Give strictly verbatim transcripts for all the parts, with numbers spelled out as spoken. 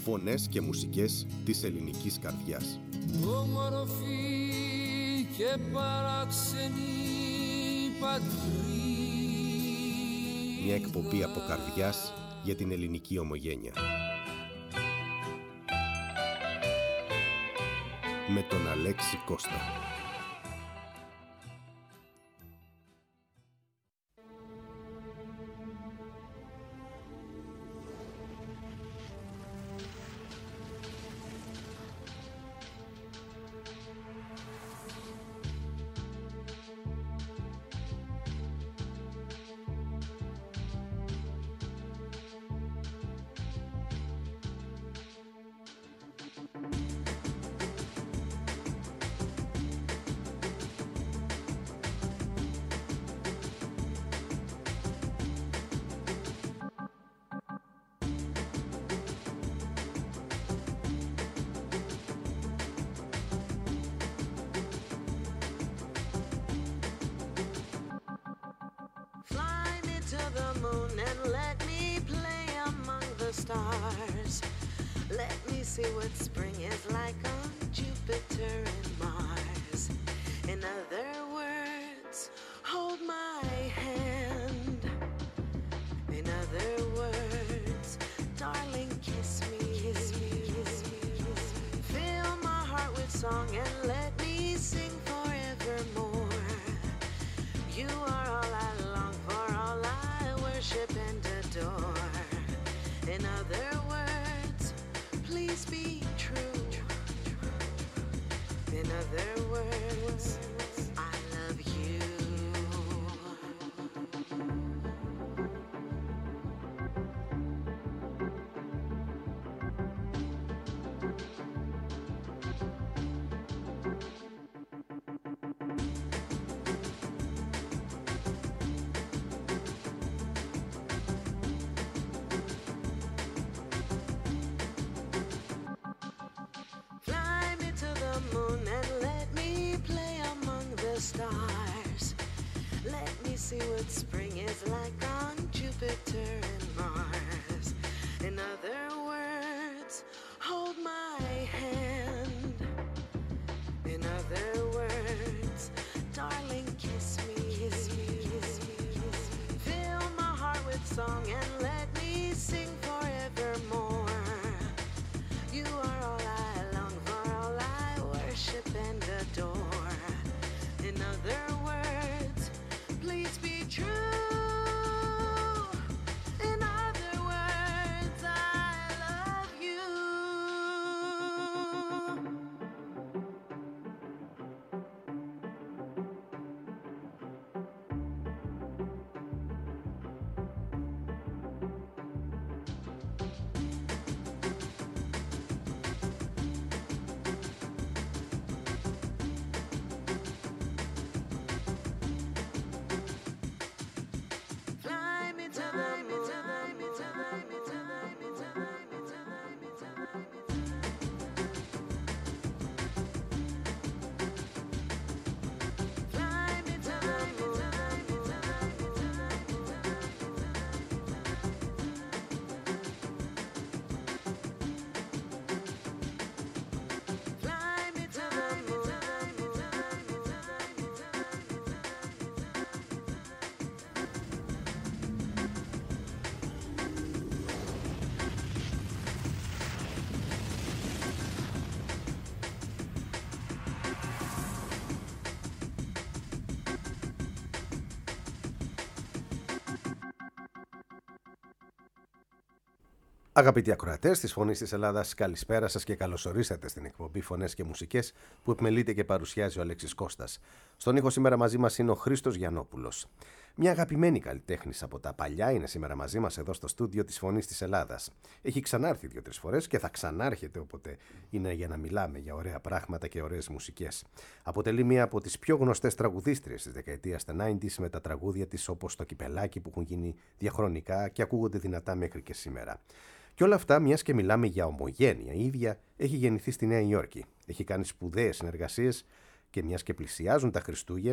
Φωνές και μουσικές της ελληνικής καρδιάς. Όμορφη και παράξενη πατρίδα. Μια εκπομπή από καρδιάς για την ελληνική ομογένεια. Με τον Αλέξη Κώστα. See what spring is like on Jupiter and Mars. In other words, hold my hand. In other words, darling, kiss me. Kiss me, kiss me, kiss me. Fill my heart with song and let me sing forevermore. You are all I long for, all I worship and adore. In other words, please be true. In other words, I love you. Stars. Let me see what spring is like on Jupiter and Mars. In other words, hold my hand. In other words, darling, kiss me. Kiss me, kiss me, kiss me. Fill my heart with song and let me sing forevermore. You are all I long for, all I worship and adore. In other words, please be true. In other words, I love you. Αγαπητοί ακροατές της Φωνής της Ελλάδας, καλησπέρα σας και καλώς ορίσατε στην εκπομπή Φωνές και Μουσικές που επιμελείται και παρουσιάζει ο Αλέξης Κώστας. Στον ήχο σήμερα μαζί μας είναι ο Χρήστος Γιαννόπουλος. Μια αγαπημένη καλλιτέχνης από τα παλιά είναι σήμερα μαζί μας εδώ στο στούντιο της Φωνής της Ελλάδας. Έχει ξανάρθει δύο-τρεις φορές και θα ξανάρχεται όποτε είναι για να μιλάμε για ωραία πράγματα και ωραίες μουσικές. Αποτελεί μία από τις πιο γνωστές τραγουδίστριες της δεκαετίας του ενενήντα με τα τραγούδια της όπως το Κυπελάκι που έχουν γίνει διαχρονικά και ακούγονται δυνατά μέχρι και σήμερα. Και όλα αυτά, μιας και μιλάμε για ομογένεια, η ίδια έχει γεννηθεί στη Νέα Υόρκη. Έχει κάνει σπουδαίες συνεργασίες και μιας και πλησιάζουν τα Χριστούγεννα,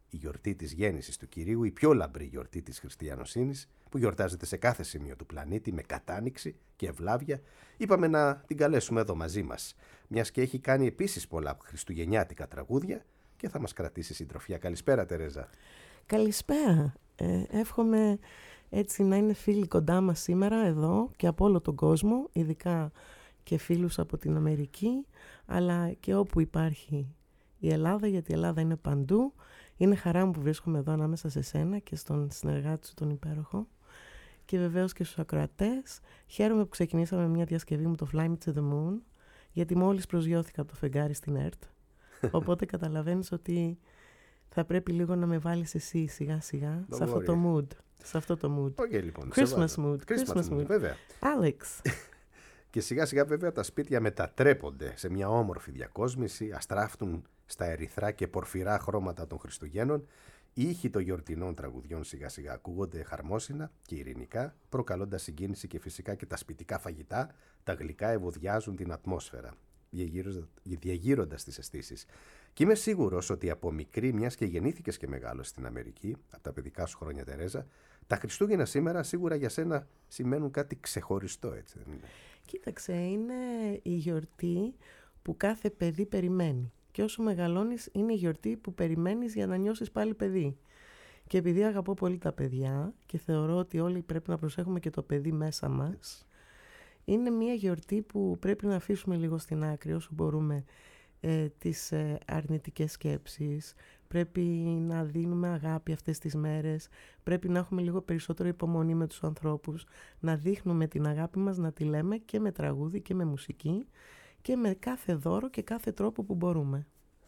η γιορτή της γέννησης του Κυρίου, η πιο λαμπρή γιορτή της χριστιανοσύνης, που γιορτάζεται σε κάθε σημείο του πλανήτη με κατάνοιξη και ευλάβεια, είπαμε να την καλέσουμε εδώ μαζί μας, μιας και έχει κάνει επίσης πολλά χριστουγεννιάτικα τραγούδια και θα μας κρατήσει συντροφιά. Καλησπέρα, Τερέζα. Καλησπέρα. Ε, εύχομαι έτσι να είναι φίλοι κοντά μας σήμερα εδώ και από όλο τον κόσμο, ειδικά και φίλους από την Αμερική, αλλά και όπου υπάρχει η Ελλάδα, γιατί η Ελλάδα είναι παντού. Είναι χαρά μου που βρίσκομαι εδώ ανάμεσα σε σένα και στον συνεργάτη σου τον υπέροχο και βεβαίως και στους ακροατές. Χαίρομαι που ξεκινήσαμε μια διασκευή με το Fly Me to the Moon, γιατί μόλις προσγειώθηκα από το φεγγάρι στην ΕΡΤ, οπότε καταλαβαίνεις ότι θα πρέπει λίγο να με βάλεις εσύ σιγά σιγά σε αυτό το mood. Σε αυτό το mood. Okay, λοιπόν, Christmas mood. Christmas, Christmas mood, βέβαια. Alex. Και σιγά σιγά βέβαια τα σπίτια μετατρέπονται σε μια όμορφη διακόσμηση, αστράφτουν στα ερυθρά και πορφυρά χρώματα των Χριστουγέννων. Οι ήχοι των γιορτινών τραγουδιών σιγά σιγά ακούγονται χαρμόσυνα και ειρηνικά, προκαλώντας συγκίνηση και φυσικά και τα σπιτικά φαγητά, τα γλυκά ευωδιάζουν την ατμόσφαιρα, διαγείροντας τις αισθήσεις. Και είμαι σίγουρος ότι από μικρή, μιας και γεννήθηκες και μεγάλωσες στην Αμερική, από τα παιδικά σου χρόνια, Τερέζα, τα Χριστούγεννα σήμερα σίγουρα για σένα σημαίνουν κάτι ξεχωριστό, έτσι δεν είναι? Κοίταξε, είναι η γιορτή που κάθε παιδί περιμένει. Και όσο μεγαλώνεις είναι η γιορτή που περιμένεις για να νιώσεις πάλι παιδί. Και επειδή αγαπώ πολύ τα παιδιά και θεωρώ ότι όλοι πρέπει να προσέχουμε και το παιδί μέσα μας, είναι μια γιορτή που πρέπει να αφήσουμε λίγο στην άκρη όσο μπορούμε ε, τις ε, αρνητικές σκέψεις. Πρέπει να δίνουμε αγάπη αυτές τις μέρες, πρέπει να έχουμε λίγο περισσότερο υπομονή με τους ανθρώπους, να δείχνουμε την αγάπη μας, να τη λέμε και με τραγούδι και με μουσική και με κάθε δώρο και κάθε τρόπο που μπορούμε.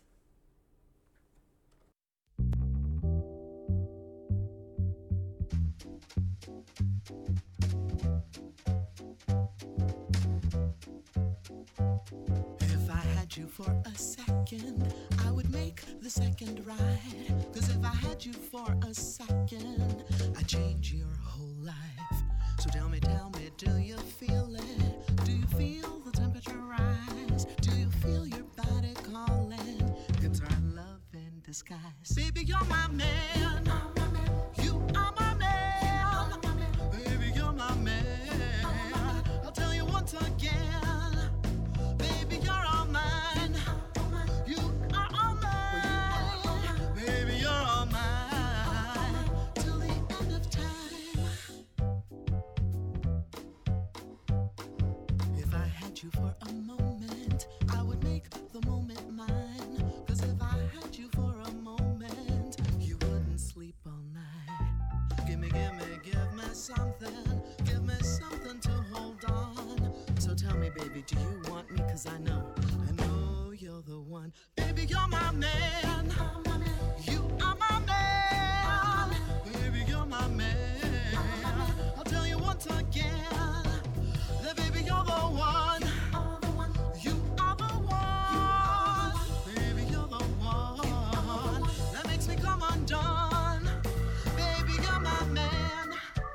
You for a second, I would make the second right. Cause if I had you for a second, I'd change your whole life. So tell me, tell me, do you feel it? Do you feel the temperature rise? Do you feel your body calling? It's our love in disguise. Baby, you're my man. You are my man. Baby, you're my man. I'll tell you once again. Baby, you're all mine. You are all mine. Baby, you're all mine. Till the end of time. If I had you for a moment, I would make the moment mine. Cause if I had you for a moment, you wouldn't sleep all night. Give me, give me, give me something. Give me something to hold on. So tell me, baby, do you want me? Cause I know, I know you're the one. Baby, you're my man. You are my man. Baby, you're my man. I'll tell you once again that baby, you're the one. You are the one. Baby, you're the one that makes me come undone. Baby, you're my man.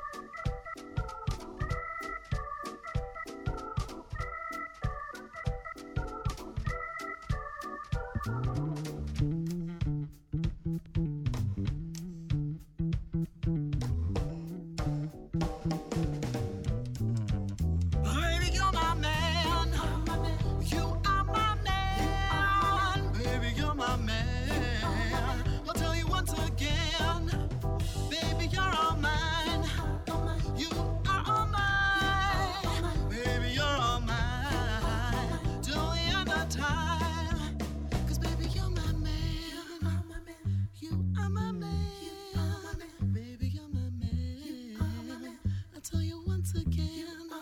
Baby, you're my man. You are my man. Baby, you're my man. I'll tell you once again. Baby, you're all mine. You are all mine. Baby, you're all mine. Till the end of time. Cause baby, you're my man. You are my man. Baby, you're my man. I'll tell you once again.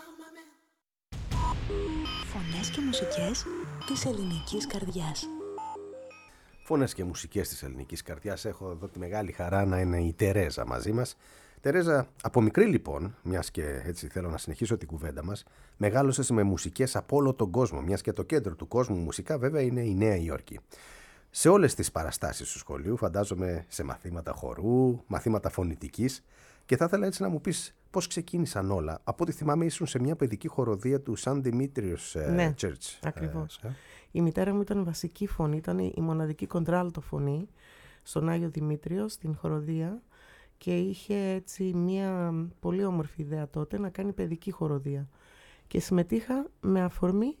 Φωνές και μουσικές της ελληνικής καρδιάς. Φωνές και μουσικές της ελληνικής καρδιάς. Έχω εδώ τη μεγάλη χαρά να είναι η Τερέζα μαζί μας. Τερέζα, από μικρή λοιπόν, μιας και έτσι θέλω να συνεχίσω την κουβέντα μας, μεγάλωσες με μουσικές από όλο τον κόσμο, μιας και το κέντρο του κόσμου μουσικά βέβαια είναι η Νέα Υόρκη. Σε όλες τις παραστάσεις του σχολείου, φαντάζομαι σε μαθήματα χορού, μαθήματα φωνητικής, και θα ήθελα έτσι να μου πεις πώς ξεκίνησαν όλα. Από ό,τι θυμάμαι ήσουν σε μια παιδική χοροδία του Σαν Δημήτριος ναι, Church. Ακριβώς. Ε, ε. Η μητέρα μου ήταν βασική φωνή, ήταν η μοναδική κοντράλτο φωνή στον Άγιο Δημήτριο, στην χοροδία, και είχε έτσι μια πολύ όμορφη ιδέα τότε να κάνει παιδική χοροδία. Και συμμετείχα με αφορμή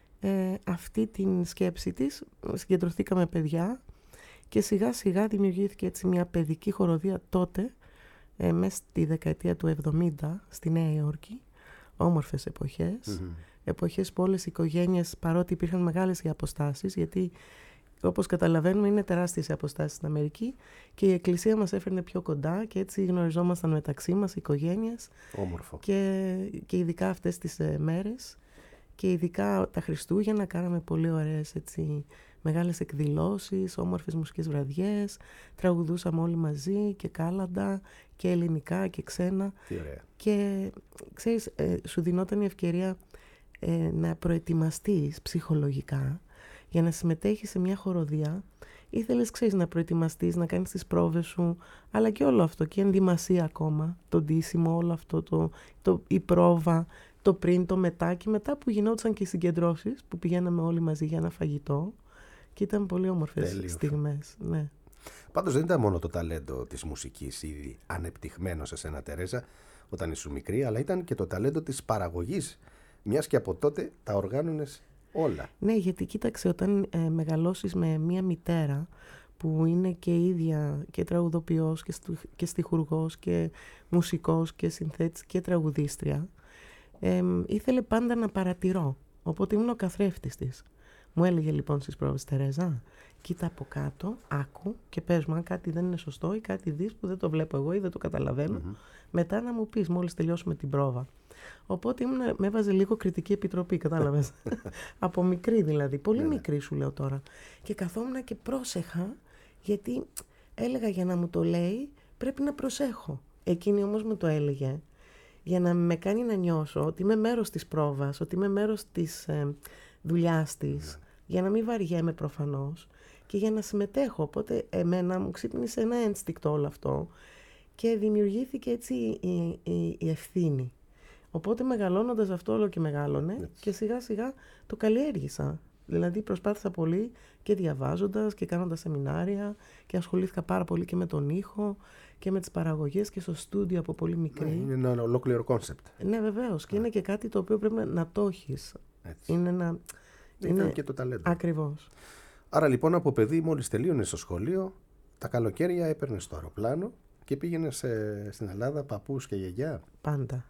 ε, αυτή την σκέψη της, συγκεντρωθήκαμε παιδιά και σιγά σιγά δημιουργήθηκε έτσι μια παιδική χοροδία τότε, ε, μέσα στη δεκαετία του εβδομήντα στη Νέα Υόρκη, όμορφες εποχές, mm-hmm. εποχές που όλες οι οικογένειες, παρότι υπήρχαν μεγάλες οι αποστάσεις, γιατί όπως καταλαβαίνουμε είναι τεράστιες οι αποστάσεις στην Αμερική, και η Εκκλησία μας έφερνε πιο κοντά και έτσι γνωριζόμασταν μεταξύ μας οι οικογένειες. Όμορφο. Και, και ειδικά αυτές τις ε, μέρες και ειδικά τα Χριστούγεννα κάναμε πολύ ωραίες έτσι, μεγάλες εκδηλώσεις, όμορφες μουσικές βραδιές, τραγουδούσαμε όλοι μαζί και κάλαντα και ελληνικά και ξένα. Τι ωραία. Και ξέρεις, ε, σου δινόταν η ευκαιρία ε, να προετοιμαστείς ψυχολογικά για να συμμετέχεις σε μια χοροδία. Ήθελες, ξέρεις, να προετοιμαστείς, να κάνεις τις πρόβες σου, αλλά και όλο αυτό, και ενδυμασία ακόμα, το ντύσιμο, όλο αυτό, το, το, η πρόβα, το πριν, το μετά, και μετά που γινόντουσαν και οι συγκεντρώσεις, που πηγαίναμε όλοι μαζί για ένα φαγητό, και ήταν πολύ όμορφες Τέλειο. στιγμές. Ναι. Πάντως δεν ήταν μόνο το ταλέντο της μουσικής ήδη ανεπτυγμένο σε σένα, Τερέζα, όταν ήσουν μικρή, αλλά ήταν και το ταλέντο της παραγωγής, μιας και από τότε τα οργάνωνες όλα. Ναι, γιατί κοίταξε, όταν ε, μεγαλώσεις με μία μητέρα που είναι και ίδια και τραγουδοποιός και, στου, και στιχουργός και μουσικός και συνθέτης και τραγουδίστρια, ε, ήθελε πάντα να παρατηρώ. Οπότε ήμουν ο καθρέφτης της. Μου έλεγε λοιπόν στις πρόβες, Τερέζα, κοίτα από κάτω, άκου και πες μου αν κάτι δεν είναι σωστό ή κάτι δεις που δεν το βλέπω εγώ ή δεν το καταλαβαίνω. Mm-hmm. Μετά να μου πεις μόλις τελειώσουμε την πρόβα. Οπότε ήμουν, με έβαζε λίγο κριτική επιτροπή, κατάλαβες. Από μικρή δηλαδή, πολύ yeah. μικρή σου λέω τώρα. Και καθόμουν και πρόσεχα, γιατί έλεγα για να μου το λέει πρέπει να προσέχω. Εκείνη όμως μου το έλεγε για να με κάνει να νιώσω ότι είμαι μέρος της πρόβας, ότι είμαι μέρος της ε, δουλειάς της, yeah. για να μην βαριέμαι προφανώς και για να συμμετέχω. Οπότε εμένα μου ξύπνησε ένα ένστικτο όλο αυτό και δημιουργήθηκε έτσι η, η, η ευθύνη. Οπότε μεγαλώνοντας αυτό όλο και μεγάλωνε yes. και σιγά σιγά το καλλιέργησα. Δηλαδή προσπάθησα πολύ και διαβάζοντας και κάνοντας σεμινάρια και ασχολήθηκα πάρα πολύ και με τον ήχο και με τις παραγωγές και στο στούντιο από πολύ μικρή. Ναι, είναι ένα ολόκληρο κόνσεπτ. Ναι, βεβαίως. Και είναι και κάτι το οποίο πρέπει να το έχεις. Έτσι. Είναι ένα... Είναι, είναι και το ταλέντο. Ακριβώς. Άρα λοιπόν από παιδί μόλις τελείωνες στο σχολείο, τα καλοκαίρια έπαιρνες το αεροπλάνο και πήγαινες σε, στην Ελλάδα παππούς και γιαγιά. Πάντα.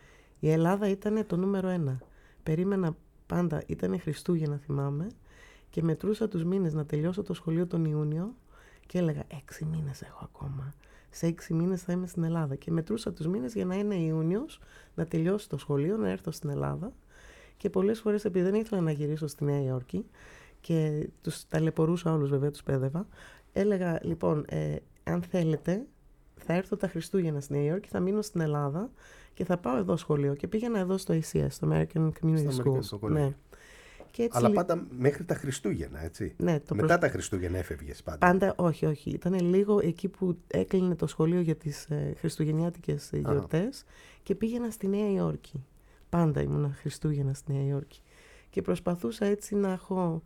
Η Ελλάδα ήταν το νούμερο ένα. Περίμενα πάντα, ήταν Χριστούγεννα θυμάμαι, και μετρούσα τους μήνες να τελειώσω το σχολείο τον Ιούνιο και έλεγα έξι μήνες έχω ακόμα. Σε έξι μήνες θα είμαι στην Ελλάδα. Και μετρούσα τους μήνες για να είναι Ιούνιος, να τελειώσει το σχολείο, να έρθω στην Ελλάδα. Και πολλές φορές, επειδή δεν ήθελα να γυρίσω στη Νέα Υόρκη και τους ταλαιπωρούσα όλους, βέβαια, τους πέδευα, έλεγα λοιπόν, ε, αν θέλετε, θα έρθω τα Χριστούγεννα στη Νέα Υόρκη, θα μείνω στην Ελλάδα και θα πάω εδώ σχολείο. Και πήγαινα εδώ στο έι σι ες, στο American Community School. Ναι. Και έτσι... Αλλά πάντα μέχρι τα Χριστούγεννα, έτσι. Ναι, το Μετά προσ... τα Χριστούγεννα έφευγες πάντα. Πάντα, όχι, όχι. Ήταν λίγο εκεί που έκλεινε το σχολείο για τις ε, χριστουγεννιάτικες γιορτές και πήγαινα στη Νέα Υόρκη. Πάντα ήμουνα Χριστούγεννα στη Νέα Υόρκη. Και προσπαθούσα έτσι να έχω...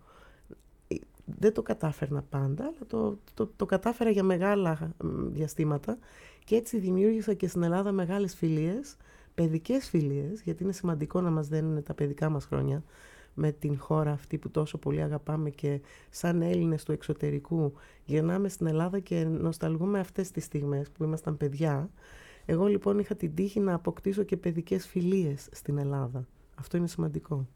Δεν το κατάφερνα πάντα, αλλά το, το, το κατάφερα για μεγάλα διαστήματα. Και έτσι δημιούργησα και στην Ελλάδα μεγάλες φιλίες, παιδικές φιλίες, γιατί είναι σημαντικό να μας δένουν τα παιδικά μας χρόνια με την χώρα αυτή που τόσο πολύ αγαπάμε και σαν Έλληνες του εξωτερικού γυρνάμε στην Ελλάδα και νοσταλγούμε αυτές τις στιγμές που ήμασταν παιδιά. Εγώ λοιπόν είχα την τύχη να αποκτήσω και παιδικές φιλίες στην Ελλάδα. Αυτό είναι σημαντικό.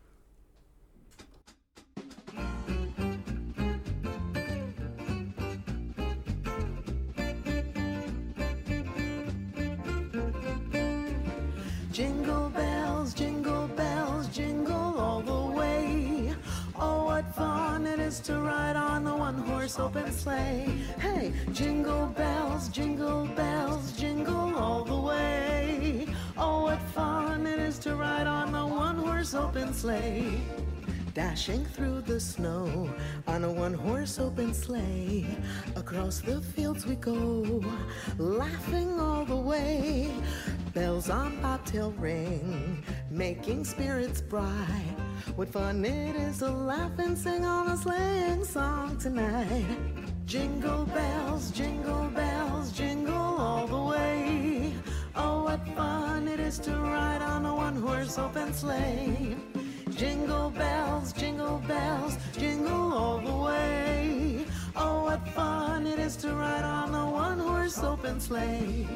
Jingle bells, jingle bells, jingle all the way. Oh, what fun it is to ride on the one-horse open sleigh. Hey, jingle bells, jingle bells, jingle all the way. Oh, what fun it is to ride on the one-horse open sleigh. Dashing through the snow on a one-horse open sleigh. Across the fields we go, laughing all the way. Bells on bobtail ring, making spirits bright. What fun it is to laugh and sing on a sleighing song tonight. Jingle bells, jingle bells, jingle all the way. Oh, what fun it is to ride on a one-horse open sleigh. Jingle bells, jingle bells, jingle all the way. Oh, what fun it is to ride on a one-horse open sleigh.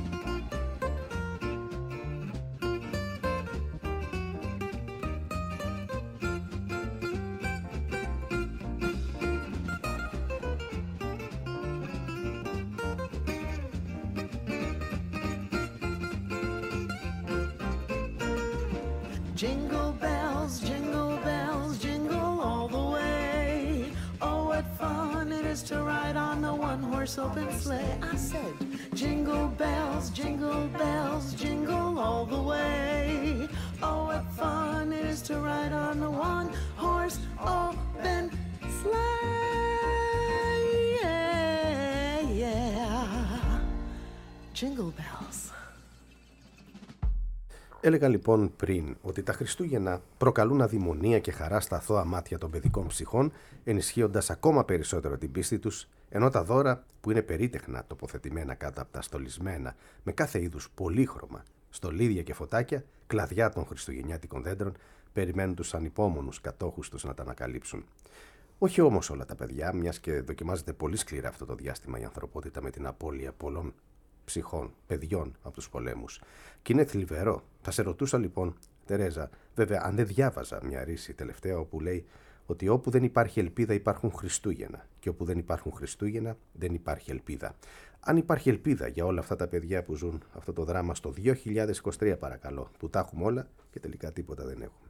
Jingle bells, jingle bells, jingle all the way. Oh, what fun it is to ride on a one-horse open sleigh. I said, jingle bells, jingle bells, jingle all the way. Oh, what fun it is to ride on a one-horse open sleigh. Yeah, yeah. Jingle bells. Έλεγα λοιπόν πριν ότι τα Χριστούγεννα προκαλούν αδειμονία και χαρά στα αθώα μάτια των παιδικών ψυχών, ενισχύοντας ακόμα περισσότερο την πίστη τους, ενώ τα δώρα που είναι περίτεχνα τοποθετημένα κάτω από τα στολισμένα με κάθε είδους πολύχρωμα, στολίδια και φωτάκια, κλαδιά των χριστουγεννιάτικων δέντρων, περιμένουν τους ανυπόμονους κατόχους τους να τα ανακαλύψουν. Όχι όμως όλα τα παιδιά, μιας και δοκιμάζεται πολύ σκληρά αυτό το διάστημα η ανθρωπότητα με την απώλεια πολλών ψυχών, παιδιών από τους πολέμους. Και είναι θλιβερό. Θα σε ρωτούσα λοιπόν, Τερέζα, βέβαια αν δεν διάβαζα μια ρίση τελευταία όπου λέει ότι όπου δεν υπάρχει ελπίδα υπάρχουν Χριστούγεννα και όπου δεν υπάρχουν Χριστούγεννα δεν υπάρχει ελπίδα. Αν υπάρχει ελπίδα για όλα αυτά τα παιδιά που ζουν αυτό το δράμα στο δύο χιλιάδες είκοσι τρία παρακαλώ, που τα έχουμε όλα και τελικά τίποτα δεν έχουμε.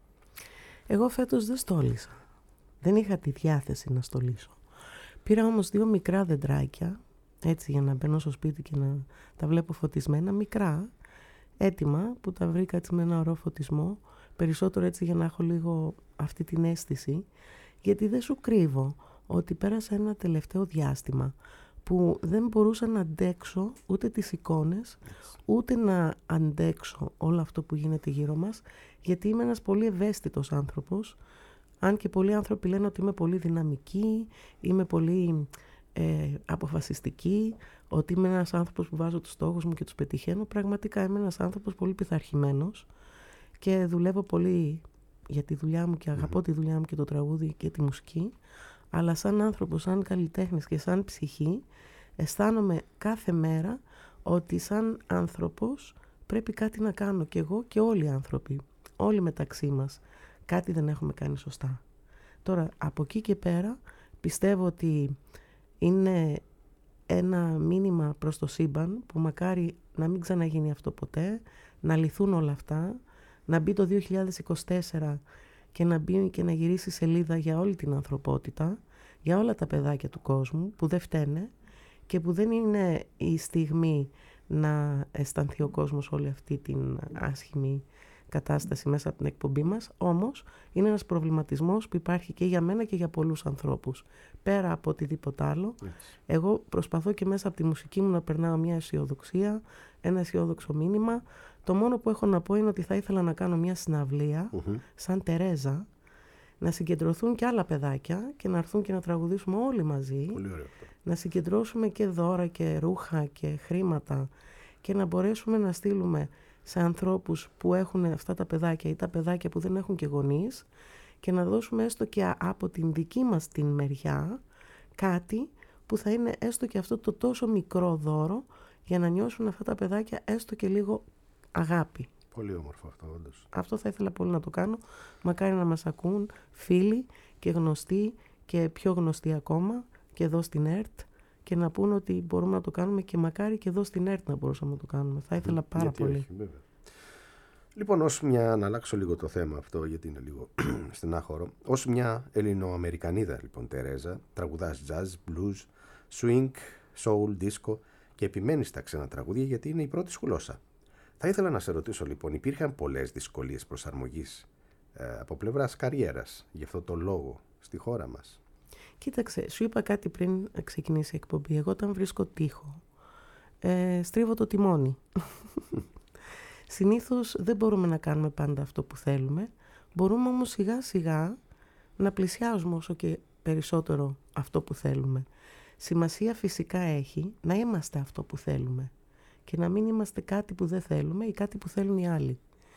Εγώ φέτος δεν στόλισα. Δεν είχα τη διάθεση να στολίσω. Πήρα όμως δύο μικρά δεντράκια, έτσι για να μπαίνω στο σπίτι και να τα βλέπω φωτισμένα, μικρά, έτοιμα, που τα βρήκα έτσι με ένα ωραίο φωτισμό, περισσότερο έτσι για να έχω λίγο αυτή την αίσθηση, γιατί δεν σου κρύβω ότι πέρασα ένα τελευταίο διάστημα που δεν μπορούσα να αντέξω ούτε τις εικόνες, ούτε να αντέξω όλο αυτό που γίνεται γύρω μας, γιατί είμαι ένας πολύ ευαίσθητος άνθρωπος, αν και πολλοί άνθρωποι λένε ότι είμαι πολύ δυναμική, είμαι πολύ ε, αποφασιστική, ότι είμαι ένας άνθρωπος που βάζω τους στόχους μου και τους πετυχαίνω. Πραγματικά είμαι ένας άνθρωπος πολύ πειθαρχημένος και δουλεύω πολύ για τη δουλειά μου και αγαπώ mm-hmm. τη δουλειά μου και το τραγούδι και τη μουσική, αλλά σαν άνθρωπος, σαν καλλιτέχνης και σαν ψυχή αισθάνομαι κάθε μέρα ότι σαν άνθρωπος πρέπει κάτι να κάνω κι εγώ και όλοι οι άνθρωποι, όλοι μεταξύ μας. Κάτι δεν έχουμε κάνει σωστά. Τώρα, από εκεί και πέρα, πιστεύω ότι είναι ένα μήνυμα προς το σύμπαν που μακάρι να μην ξαναγίνει αυτό ποτέ, να λυθούν όλα αυτά, να μπει το δύο χιλιάδες είκοσι τέσσερα και να μπει και να γυρίσει σελίδα για όλη την ανθρωπότητα, για όλα τα παιδάκια του κόσμου που δεν φταίνε και που δεν είναι η στιγμή να αισθανθεί ο κόσμος όλη αυτή την άσχημη κατάσταση μέσα από την εκπομπή μας, όμως είναι ένας προβληματισμός που υπάρχει και για μένα και για πολλούς ανθρώπους. Πέρα από οτιδήποτε άλλο, yes. εγώ προσπαθώ και μέσα από τη μουσική μου να περνάω μια αισιοδοξία, ένα αισιόδοξο μήνυμα. Το μόνο που έχω να πω είναι ότι θα ήθελα να κάνω μια συναυλία, mm-hmm. σαν Τερέζα, να συγκεντρωθούν και άλλα παιδάκια και να έρθουν και να τραγουδήσουμε όλοι μαζί. Πολύ ωραίο. Να συγκεντρώσουμε και δώρα και ρούχα και χρήματα και να μπορέσουμε να στείλουμε σε ανθρώπους που έχουν αυτά τα παιδάκια ή τα παιδάκια που δεν έχουν και γονείς και να δώσουμε έστω και από την δική μας την μεριά κάτι που θα είναι έστω και αυτό το τόσο μικρό δώρο για να νιώσουν αυτά τα παιδάκια έστω και λίγο αγάπη. Πολύ όμορφο αυτό, όντως. Αυτό θα ήθελα πολύ να το κάνω. Μακάρι να μας ακούν φίλοι και γνωστοί και πιο γνωστοί ακόμα και εδώ στην ΕΡΤ και να πούν ότι μπορούμε να το κάνουμε και μακάρι και εδώ στην ΕΡΤ να μπορούσαμε να το κάνουμε. Θα ήθελα πάρα γιατί πολύ. Όχι, βέβαια. Λοιπόν, ως μια, να αλλάξω λίγο το θέμα αυτό γιατί είναι λίγο στενάχωρο, ως μια Ελληνοαμερικανίδα λοιπόν Τερέζα, τραγουδάς jazz, blues, swing, soul, disco και επιμένει στα ξένα τραγούδια γιατί είναι η πρώτη σου γλώσσα. Θα ήθελα να σε ρωτήσω λοιπόν, υπήρχαν πολλές δυσκολίες προσαρμογής ε, από πλευράς καριέρας γι' αυτό το λόγο στη χώρα μας? Κοίταξε, σου είπα κάτι πριν ξεκινήσει η εκπομπή. Εγώ όταν βρίσκω τοίχο, ε, στρίβω το τιμόνι. Συνήθως δεν μπορούμε να κάνουμε πάντα αυτό που θέλουμε. Μπορούμε όμως σιγά σιγά να πλησιάζουμε όσο και περισσότερο αυτό που θέλουμε. Σημασία φυσικά έχει να είμαστε αυτό που θέλουμε και να μην είμαστε κάτι που δεν θέλουμε ή κάτι που θέλουν οι άλλοι.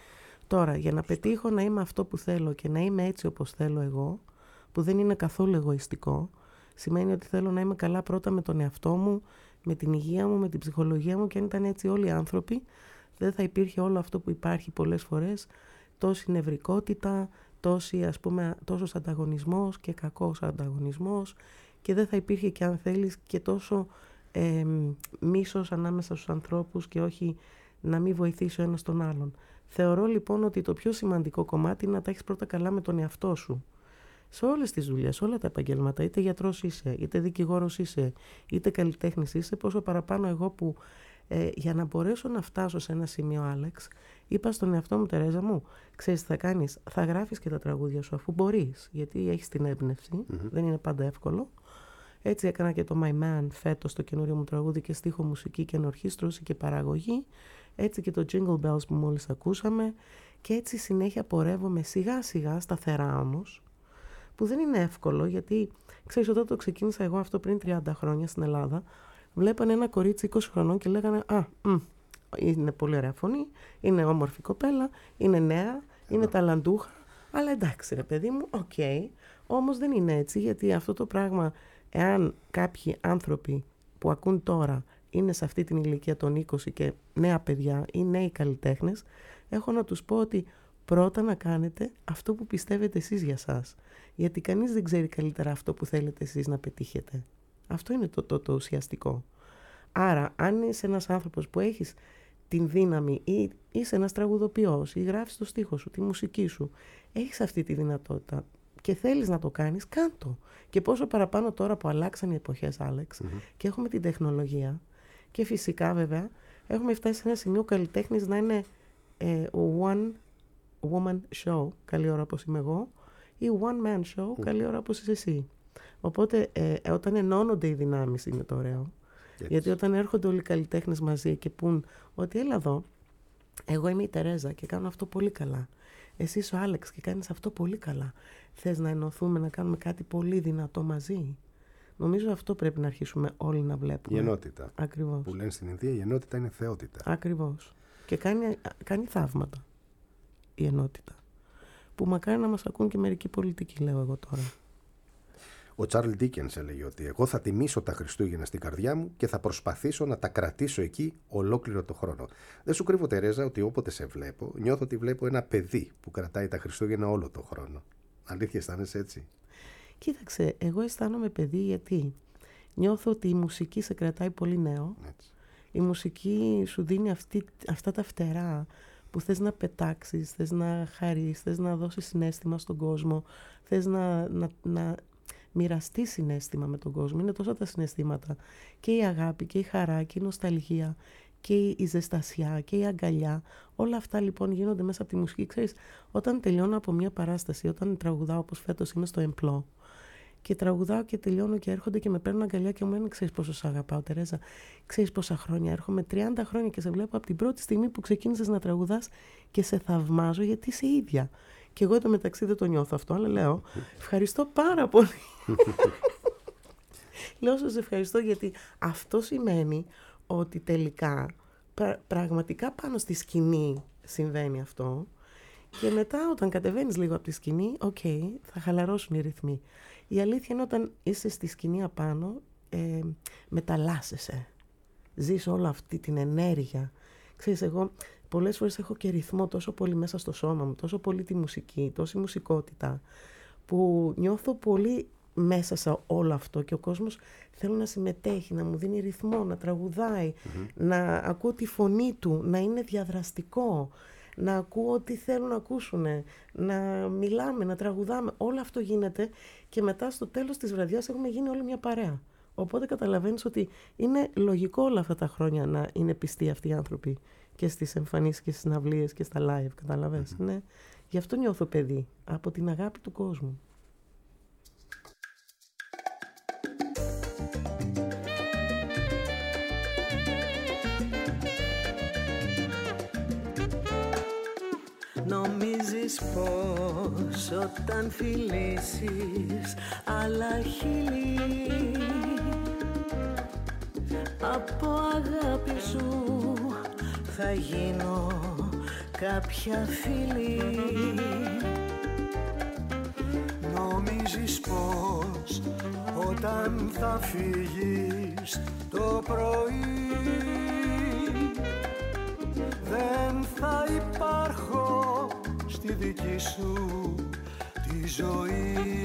Τώρα, για να πετύχω να είμαι αυτό που θέλω και να είμαι έτσι όπως θέλω εγώ, που δεν είναι καθόλου εγωιστικό, σημαίνει ότι θέλω να είμαι καλά πρώτα με τον εαυτό μου, με την υγεία μου, με την ψυχολογία μου, και αν ήταν έτσι όλοι οι άνθρωποι, δεν θα υπήρχε όλο αυτό που υπάρχει πολλές φορές, τόση νευρικότητα, τόση, ας πούμε, τόσος ανταγωνισμός και κακός ανταγωνισμός, και δεν θα υπήρχε, και αν θέλεις, και τόσο ε, μίσος ανάμεσα στους ανθρώπους και όχι να μην βοηθήσει ο ένας τον άλλον. Θεωρώ λοιπόν ότι το πιο σημαντικό κομμάτι είναι να τα έχεις πρώτα καλά με τον εαυτό σου. Σε όλες τις δουλειές, όλα τα επαγγέλματα, είτε γιατρός είσαι, είτε δικηγόρος είσαι, είτε καλλιτέχνης είσαι, πόσο παραπάνω εγώ που ε, για να μπορέσω να φτάσω σε ένα σημείο, Άλεξ, είπα στον εαυτό μου, Τερέζα μου, ξέρεις τι θα κάνεις, θα γράφεις και τα τραγούδια σου αφού μπορείς, γιατί έχεις την έμπνευση, mm-hmm. δεν είναι πάντα εύκολο. Έτσι έκανα και το My Man φέτος, το καινούριο μου τραγούδι, και στίχο, μουσική και ενορχήστρωση και παραγωγή. Έτσι και το Jingle Bells που μόλις ακούσαμε. Και έτσι συνέχεια πορεύομαι σιγά σιγά, σταθερά όμως, που δεν είναι εύκολο, γιατί ξέρεις, όταν το ξεκίνησα εγώ αυτό πριν τριάντα χρόνια στην Ελλάδα, βλέπανε ένα κορίτσι είκοσι χρονών και λέγανε «Α, μ, είναι πολύ ωραία φωνή, είναι όμορφη κοπέλα, είναι νέα, είναι ταλαντούχα, αλλά εντάξει ρε παιδί μου, οκ». Okay. Όμως δεν είναι έτσι, γιατί αυτό το πράγμα, εάν κάποιοι άνθρωποι που ακούν τώρα είναι σε αυτή την ηλικία των είκοσι και νέα παιδιά ή νέοι καλλιτέχνες, έχω να τους πω ότι πρώτα να κάνετε αυτό που πιστεύετε εσείς για σας. Γιατί κανείς δεν ξέρει καλύτερα αυτό που θέλετε εσείς να πετύχετε. Αυτό είναι το, το, το ουσιαστικό. Άρα, αν είσαι ένας άνθρωπος που έχεις την δύναμη ή είσαι ένας τραγουδοποιός ή γράφεις το στίχο σου, τη μουσική σου, έχεις αυτή τη δυνατότητα και θέλεις να το κάνεις, κάντο. Και πόσο παραπάνω τώρα που αλλάξαν οι εποχές, Άλεξ, mm-hmm. και έχουμε την τεχνολογία και φυσικά βέβαια έχουμε φτάσει σε ένα σημείο ο καλλιτέχνης να είναι ε, one woman show, καλή ώρα όπως είμαι εγώ, ή one man show, mm. καλή ώρα όπως είσαι εσύ. Οπότε ε, όταν ενώνονται οι δυνάμεις είναι το ωραίο. Έτσι. Γιατί όταν έρχονται όλοι οι καλλιτέχνες μαζί και πούν ότι έλα εδώ, εγώ είμαι η Τερέζα και κάνω αυτό πολύ καλά. Εσύ είσαι ο Άλεξ και κάνεις αυτό πολύ καλά. Θες να ενωθούμε, να κάνουμε κάτι πολύ δυνατό μαζί. Νομίζω αυτό πρέπει να αρχίσουμε όλοι να βλέπουμε. Η ενότητα. Ακριβώς. Που λένε στην Ινδία, η ενότητα είναι θεότητα. Ακριβώς. Και κάνει, κάνει θαύματα η ενότητα. Που μακάρι να μας ακούν και μερικοί πολιτικοί, λέω εγώ τώρα. Ο Τσάρλ Ντίκενς έλεγε ότι εγώ θα τιμήσω τα Χριστούγεννα στην καρδιά μου και θα προσπαθήσω να τα κρατήσω εκεί ολόκληρο το χρόνο. Δεν σου κρύβω, Τερέζα, ότι όποτε σε βλέπω, νιώθω ότι βλέπω ένα παιδί που κρατάει τα Χριστούγεννα όλο το χρόνο. Αλήθεια, αισθάνεσαι έτσι? Κοίταξε, εγώ αισθάνομαι παιδί γιατί νιώθω ότι η μουσική σε κρατάει πολύ νέο. Έτσι. Η μουσική σου δίνει αυτή, αυτά τα φτερά που θες να πετάξεις, θες να χαρείς, θες να δώσεις συναίσθημα στον κόσμο, θες να, να, να μοιραστείς συναίσθημα με τον κόσμο. Είναι τόσα τα συναισθήματα. Και η αγάπη και η χαρά και η νοσταλγία και η ζεστασιά και η αγκαλιά. Όλα αυτά λοιπόν γίνονται μέσα από τη μουσική. Ξέρεις, όταν τελειώνω από μια παράσταση, όταν τραγουδάω, όπως φέτος είμαι στο Εμπλό, και τραγουδάω και τελειώνω και έρχονται και με παίρνουν αγκαλιά και μου λένε «Ξέρεις πόσο σ' αγαπάω, Τερέζα, ξέρεις πόσα χρόνια έρχομαι, τριάντα χρόνια και σε βλέπω από την πρώτη στιγμή που ξεκίνησες να τραγουδάς και σε θαυμάζω γιατί είσαι ίδια». Και εγώ εντωμεταξύ δεν το νιώθω αυτό, αλλά λέω «Ευχαριστώ πάρα πολύ». Λέω σας ευχαριστώ γιατί αυτό σημαίνει ότι τελικά πρα, πραγματικά πάνω στη σκηνή συμβαίνει αυτό και μετά όταν κατεβαίνεις λίγο από τη σκηνή, οκ, okay, θα χαλαρώσουν οι ρυθμοί. Η αλήθεια είναι όταν είσαι στη σκηνή απάνω, ε, μεταλλάσσεσαι. Ζεις όλη αυτή την ενέργεια. Ξέρεις, εγώ πολλές φορές έχω και ρυθμό τόσο πολύ μέσα στο σώμα μου, τόσο πολύ τη μουσική, τόση μουσικότητα, που νιώθω πολύ μέσα σε όλο αυτό και ο κόσμος θέλει να συμμετέχει, να μου δίνει ρυθμό, να τραγουδάει, mm-hmm. να ακούω τη φωνή του, να είναι διαδραστικό, να ακούω ό,τι θέλουν να ακούσουν, να μιλάμε, να τραγουδάμε. Όλο αυτό γίνεται και μετά στο τέλος της βραδιάς έχουμε γίνει όλοι μια παρέα. Οπότε καταλαβαίνεις ότι είναι λογικό όλα αυτά τα χρόνια να είναι πιστοί αυτοί οι άνθρωποι και στις εμφανίσεις και στις συναυλίες και στα live, καταλαβαίνεις. Mm-hmm. Ναι. Γι' αυτό νιώθω παιδί, από την αγάπη του κόσμου. Νομίζεις πως όταν φιλήσεις άλλα χείλη, από αγάπη σου θα γίνω κάποια φίλη. Νομίζεις πως όταν θα φύγεις το πρωί δεν θα υπάρχω στη δική σου τη ζωή?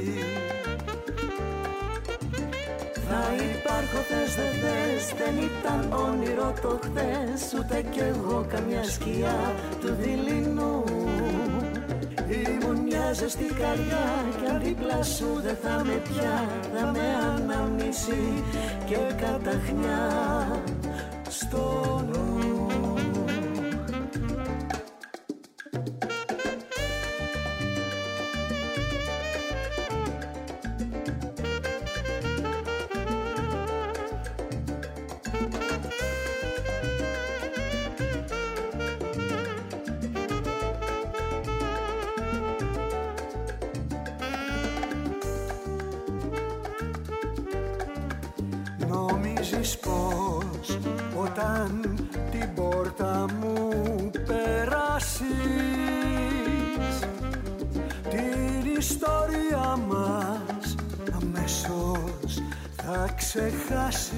Θα υπάρχω θες δεν θες, δεν ήταν όνειρο το χθες, ούτε κι εγώ καμιά σκιά του δειλινού. Ήμουν μια ζεστή καρδιά κι αν δίπλα σου δεν θα με πια, θα με αναμνήσει και καταχνιά στο νου. Νομίζεις πως όταν την πόρτα μου περάσεις την ιστορία μας αμέσως θα ξεχάσεις?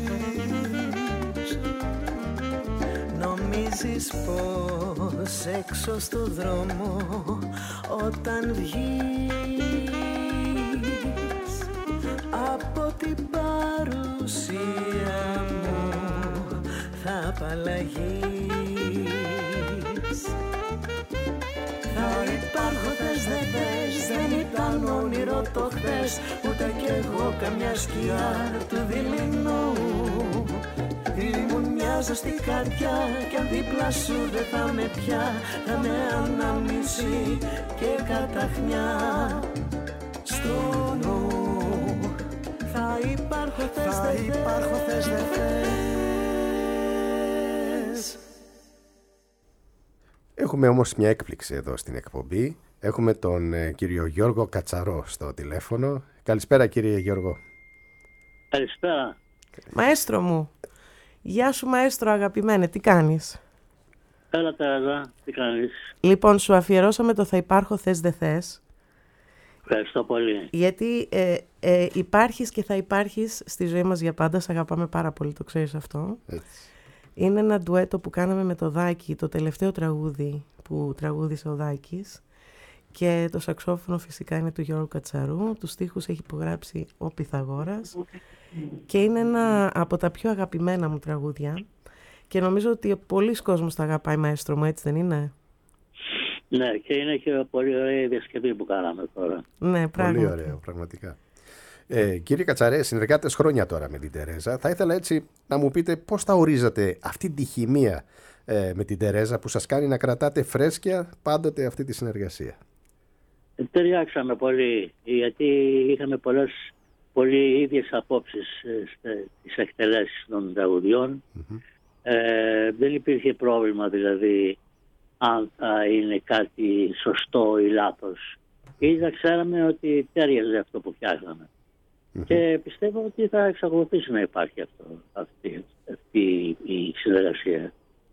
Νομίζεις πως έξω στο δρόμο όταν βγεις από την παρουσία μου θα απαλλαγείς? Θα υπάρχω θες δεν θες, δεν ήταν όνειρο το χθες, ούτε κι εγώ καμιά σκιά του δειλινού. Ήμουν μια ζεστή καρδιά κι αν δίπλα σου δεν θα με πια, θα με αναμνήσει και καταχνιά στο νου. Θα υπάρχω θες Θα δεν υπάρχω θες δεν θες. Έχουμε όμως μια έκπληξη εδώ στην εκπομπή. Έχουμε τον ε, κύριο Γιώργο Κατσαρό στο τηλέφωνο. Καλησπέρα κύριε Γιώργο. Καλησπέρα. Μαέστρο μου, γεια σου μαέστρο αγαπημένε, τι κάνεις? Έλα Τερέζα, τι κάνεις? Λοιπόν, σου αφιερώσαμε το θα υπάρχω θες δεν θες, Ευχαριστώ πολύ. γιατί ε, ε, υπάρχεις και θα υπάρχεις στη ζωή μας για πάντα. Σ' αγαπάμε πάρα πολύ, το ξέρεις αυτό. Έτσι. Είναι ένα ντουέτο που κάναμε με το Δάκη, το τελευταίο τραγούδι που τραγούδισε ο Δάκης, και το σαξόφωνο φυσικά είναι του Γιώργου Κατσαρού. Τους στίχους έχει υπογράψει ο Πυθαγόρας και είναι ένα από τα πιο αγαπημένα μου τραγούδια και νομίζω ότι πολλοί κόσμος τα αγαπάει, μαέστρο μου, έτσι δεν είναι? Ναι, και είναι και πολύ ωραία η διασκευή που κάναμε τώρα. Ναι, πράγματι. Πολύ ωραίο, πραγματικά. Ε, κύριε Κατσαρέ, συνεργάτες χρόνια τώρα με την Τερέζα. Θα ήθελα έτσι να μου πείτε πώς θα ορίζατε αυτή τη χημεία ε, με την Τερέζα που σας κάνει να κρατάτε φρέσκια πάντοτε αυτή τη συνεργασία? Ε, ταιριάξαμε πολύ, γιατί είχαμε πολλές, πολύ ίδιες απόψεις ε, στις εκτελέσεις των τραγουδιών. Mm-hmm. Ε, δεν υπήρχε πρόβλημα δηλαδή αν θα είναι κάτι σωστό ή λάθος. Ήδη ξέραμε ότι τέριαζε αυτό που φτιάχναμε. Mm-hmm. Και πιστεύω ότι θα εξακολουθήσει να υπάρχει αυτό, αυτή, αυτή η συνεργασία.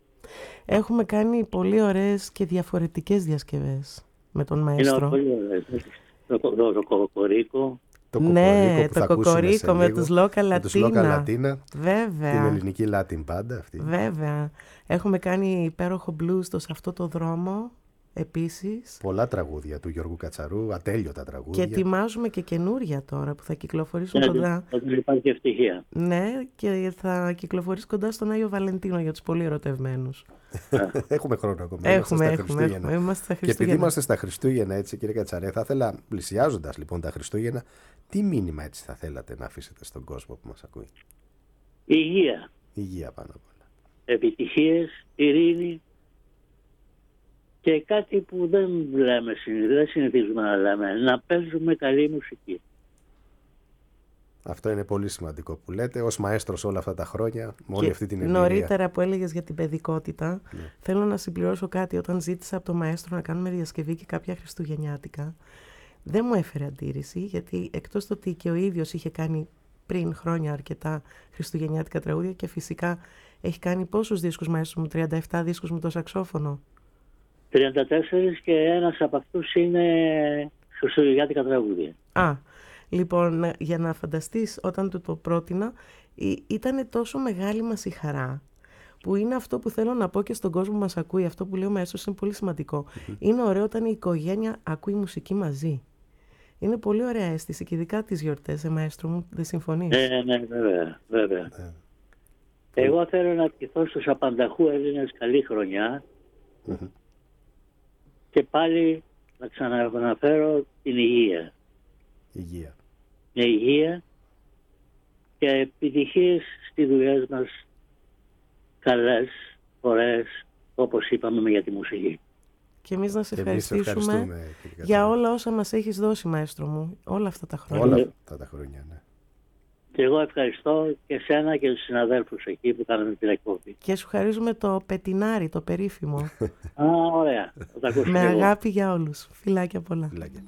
Έχουμε κάνει πολύ ωραίες και διαφορετικές διασκευές με τον μαέστρο. Είναι πολύ ωραίες. Το, το, το, το κοκορίκο. Το Ναι, το κοκορίκο με τους Λόκα Λατίνα. Λατίνα. Βέβαια. Την ελληνική Latin πάντα αυτή. Βέβαια. Έχουμε κάνει υπέροχο blues στο σε αυτό το δρόμο επίσης. Πολλά τραγούδια του Γιώργου Κατσαρού, ατέλειωτα τραγούδια. Και ετοιμάζουμε και καινούρια τώρα που θα κυκλοφορήσουν Ναι, κοντά. ότι υπάρχει ευτυχία. Ναι, και θα κυκλοφορήσει κοντά στον Άγιο Βαλεντίνο για τους πολύ ερωτευμένους. Έχουμε χρόνο ακόμα. Έχουμε, είμαστε στα έχουμε, έχουμε. Είμαστε στα Και επειδή Χριστούγεννα. είμαστε στα Χριστούγεννα, έτσι κύριε Κατσαρέ, θα ήθελα, πλησιάζοντας λοιπόν τα Χριστούγεννα, τι μήνυμα έτσι θα θέλατε να αφήσετε στον κόσμο που μας ακούει? Υγεία, Υγεία πάνω απ' όλα. επιτυχίες, ειρήνη και κάτι που δεν λέμε, δεν συνηθίζουμε να λέμε, να παίζουμε καλή μουσική. Αυτό είναι πολύ σημαντικό που λέτε. Ως μαέστρος όλα αυτά τα χρόνια, με όλη Και αυτή την εμπειρία. νωρίτερα που έλεγες για την παιδικότητα, Ναι. θέλω να συμπληρώσω κάτι. Όταν ζήτησα από το μαέστρο να κάνουμε διασκευή και κάποια χριστουγεννιάτικα, δεν μου έφερε αντίρρηση, γιατί εκτός το ότι και ο ίδιος είχε κάνει πριν χρόνια αρκετά χριστουγεννιάτικα τραγούδια και φυσικά έχει κάνει πόσους δίσκους μαέστρο μου, τριάντα επτά δίσκους με το σαξόφωνο. τριάντα τέσσερα και ένας από αυτούς είναι χριστουγεννιάτικα τραγούδια. Α, λοιπόν, για να φανταστείς, όταν του το πρότεινα, ήταν τόσο μεγάλη μας η χαρά, που είναι αυτό που θέλω να πω και στον κόσμο που μας ακούει, αυτό που λέω μέσως είναι πολύ σημαντικό. Mm-hmm. Είναι ωραίο όταν η οικογένεια ακούει μουσική μαζί. Είναι πολύ ωραία αίσθηση και ειδικά τις γιορτές, ε, μαέστρο μου, δεν συμφωνείς? Ναι, ναι, βέβαια, βέβαια. Yeah. Εγώ θέλω να ευχηθώ στους απανταχού Έλληνες καλή χρονιά mm-hmm. και πάλι να ξανααναφέρω την υγεία. Υγεία. Με υγεία και επιτυχίες στη δουλειά μας, καλές φορές, όπως είπαμε για τη μουσική. Και εμείς να σε ευχαριστήσουμε για όλα όσα μας έχεις δώσει, μαέστρο μου, όλα αυτά τα χρόνια. Όλα αυτά τα χρόνια, ναι. Και εγώ ευχαριστώ και σένα και τους συναδέλφους εκεί που κάναμε την εκπομπή. Και σου χαρίζουμε το πετινάρι, το περίφημο. Α, ωραία. Με αγάπη για όλους. Φιλάκια πολλά. Φιλάκια.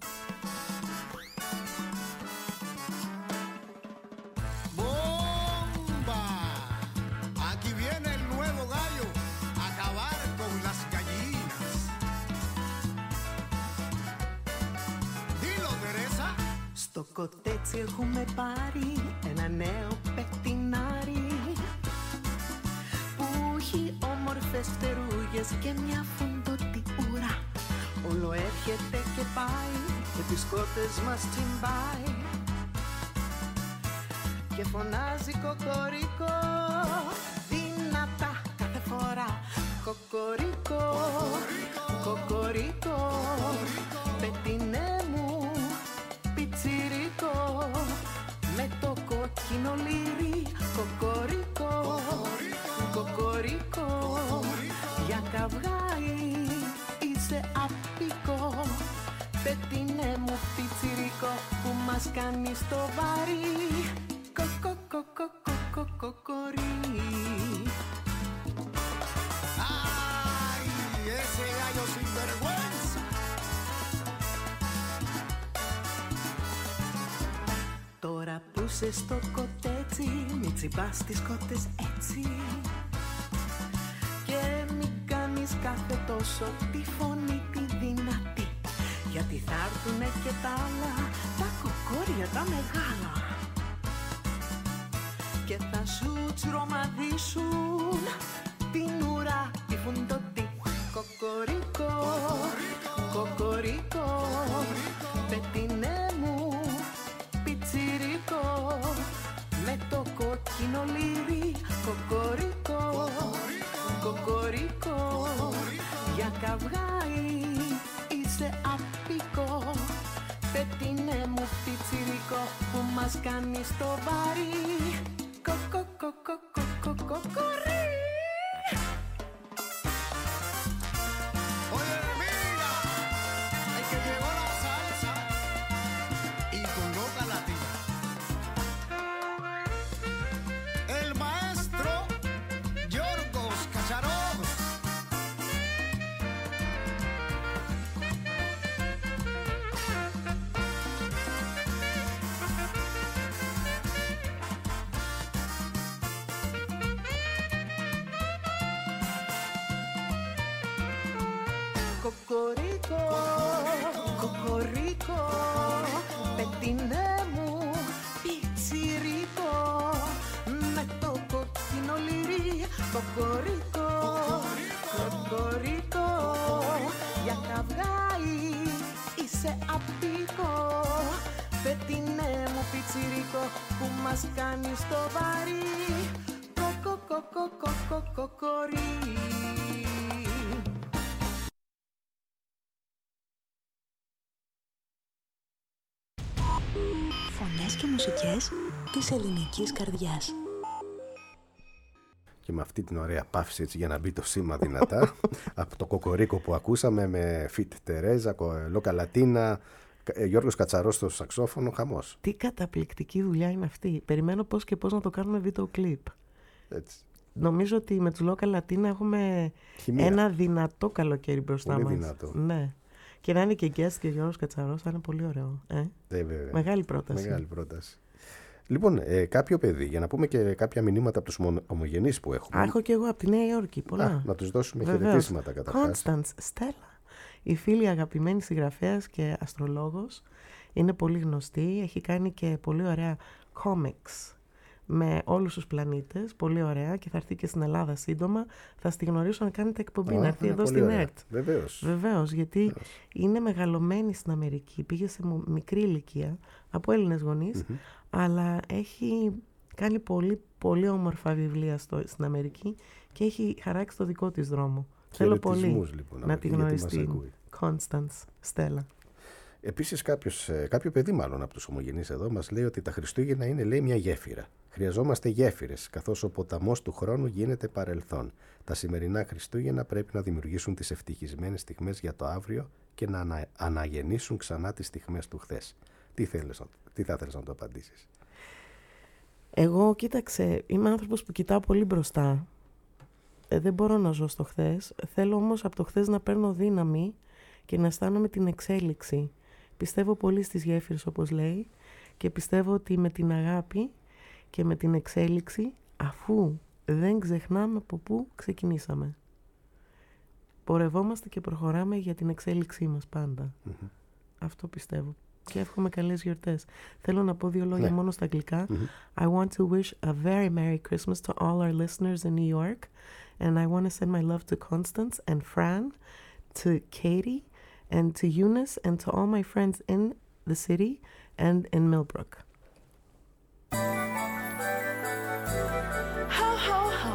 Στο κοτέτσι έχουμε πάρει ένα νέο πετινάρι που έχει όμορφες φτερούγες και μια φουντωτή ουρά. Όλο έρχεται και πάει και τις κότες μας τσιμπάει και φωνάζει κοκορίκο δυνατά κάθε φορά. Κοκορίκο, κοκορίκο, πετινέ μου πιτσιρίκο, με το κόκκινο λύρι. Κοκορίκο, κοκορίκο, για καυγάι είσαι απίκο. Πετινέ μου πιτσιρίκο που μας κάνει στο βάρη. Κοκοκοκοκοκοκοκορί. Ay, ese gallo sinvergüenza. Τώρα που είσαι στο κοτέτσι, μη τσιμπάς τις κότες έτσι και μη κάνεις κάθε τόσο τη φωνή τη δυνατή, γιατί θα έρθουνε και τα άλλα, τα κοκόρια τα μεγάλα και θα σου τσιρομαδίσουν την ουρά τη φουντωτή. Κοκορίκο, κοκορίκο, πετινέ μου πιτσιρίκο, με το κόκκινο λύρι. Κοκορίκο, κοκορίκο, για καυγάι είσαι απίκο. Πετινέ μου πιτσιρίκο που μας κάνει στο βάρη. Κοκοκοκοκοκοκοκορί. Oye, mira, es que llegó la salsa y con nota latina. El maestro Yorgos Cacharón. Κοκορίκο, κοκορίκο, πετινέ μου πιτσιρίκο, με το κόκκινο λύρι. Κοκορίκο, κοκορίκο, για καυγάι είσαι απίκο. Πετινέ μου πιτσιρίκο που μας κάνει στο βάρη. Κοκοκοκοκοκοκορί. Φωνές και μουσικές της ελληνικής καρδιάς. Και με αυτή την ωραία παύση, έτσι, για να μπει το σήμα δυνατά από το κοκορίκο που ακούσαμε με Φιτ Τερέζα, Λόκα Λατίνα, Ε, Γιώργος Κατσαρός στο σαξόφωνο, χαμός. Τι καταπληκτική δουλειά είναι αυτή. Περιμένω πώς και πώς να το κάνουμε βίντεο κλιπ. Έτσι. Νομίζω ότι με τους Local Latina έχουμε Χημεία. ένα δυνατό καλοκαίρι μπροστά Πολύ μας. δυνατό. Ναι. Και να είναι και guest και Γιώργος Κατσαρός, θα είναι πολύ ωραίο. Ε? Ε, βέβαια. Μεγάλη πρόταση. Μεγάλη πρόταση. Λοιπόν, ε, κάποιο παιδί, για να πούμε και κάποια μηνύματα από τους ομογενείς που έχουμε. Α, έχω και εγώ από τη Νέα Υόρκη, πολλά. Α, να τους δώσουμε Βεβαίως. χαιρετίσματα καταρχάς. Constance Stella, η φίλη αγαπημένη συγγραφέας και αστρολόγος, είναι πολύ γνωστή, έχει κάνει και πολύ ωραία comics με όλους τους πλανήτες, πολύ ωραία, και θα έρθει και στην Ελλάδα σύντομα. Θα στη γνωρίσω να κάνετε εκπομπή, Α, να έρθει είναι εδώ πολύ στην ωραία. ΕΡΤ. Βεβαίως. Βεβαίως, γιατί Βεβαίως. είναι μεγαλωμένη στην Αμερική, πήγε σε μου- μικρή ηλικία, από Έλληνες γονείς, Μμμ. αλλά έχει κάνει πολύ, πολύ όμορφα βιβλία στο, στην Αμερική και έχει χαράξει το δικό της δρόμο. Θέλω πολύ Χαιρετισμούς, λοιπόν, να από τη εκεί, γιατί γνωρίσει μας την ακούει. Constance Stella. Επίσης κάποιος, ε, κάποιο παιδί μάλλον από τους ομογενείς εδώ μας λέει ότι τα Χριστούγεννα είναι, λέει, μια γέφυρα. Χρειαζόμαστε γέφυρες, καθώς ο ποταμός του χρόνου γίνεται παρελθόν. Τα σημερινά Χριστούγεννα πρέπει να δημιουργήσουν τις ευτυχισμένες στιγμές για το αύριο και να ανα, αναγεννήσουν ξανά τις στιγμές του χθες. Τι, θέλεις, να- τι θα ήθελες να το απαντήσεις? Εγώ, κοίταξε, είμαι άνθρωπος που κοιτάω πολύ μπροστά. Ε, δεν μπορώ να ζω στο χθες. Θέλω όμως από το χθες να παίρνω δύναμη και να αισθάνομαι την εξέλιξη. Πιστεύω πολύ στις γέφυρες, όπως λέει, και πιστεύω ότι με την αγάπη και με την εξέλιξη, αφού δεν ξεχνάμε από πού ξεκινήσαμε, πορευόμαστε και προχωράμε για την εξέλιξή μας πάντα. Mm-hmm. Αυτό πιστεύω. Και εύχομαι καλές γιορτές. Θέλω να πω δύο λόγια Ναι. μόνο στα αγγλικά. Mm-hmm. I want to wish a very Merry Christmas to all our listeners in New York. And I want to send my love to Constance and Fran, to Katie, and to Eunice, and to all my friends in the city and in Millbrook. Ho, ho, ho.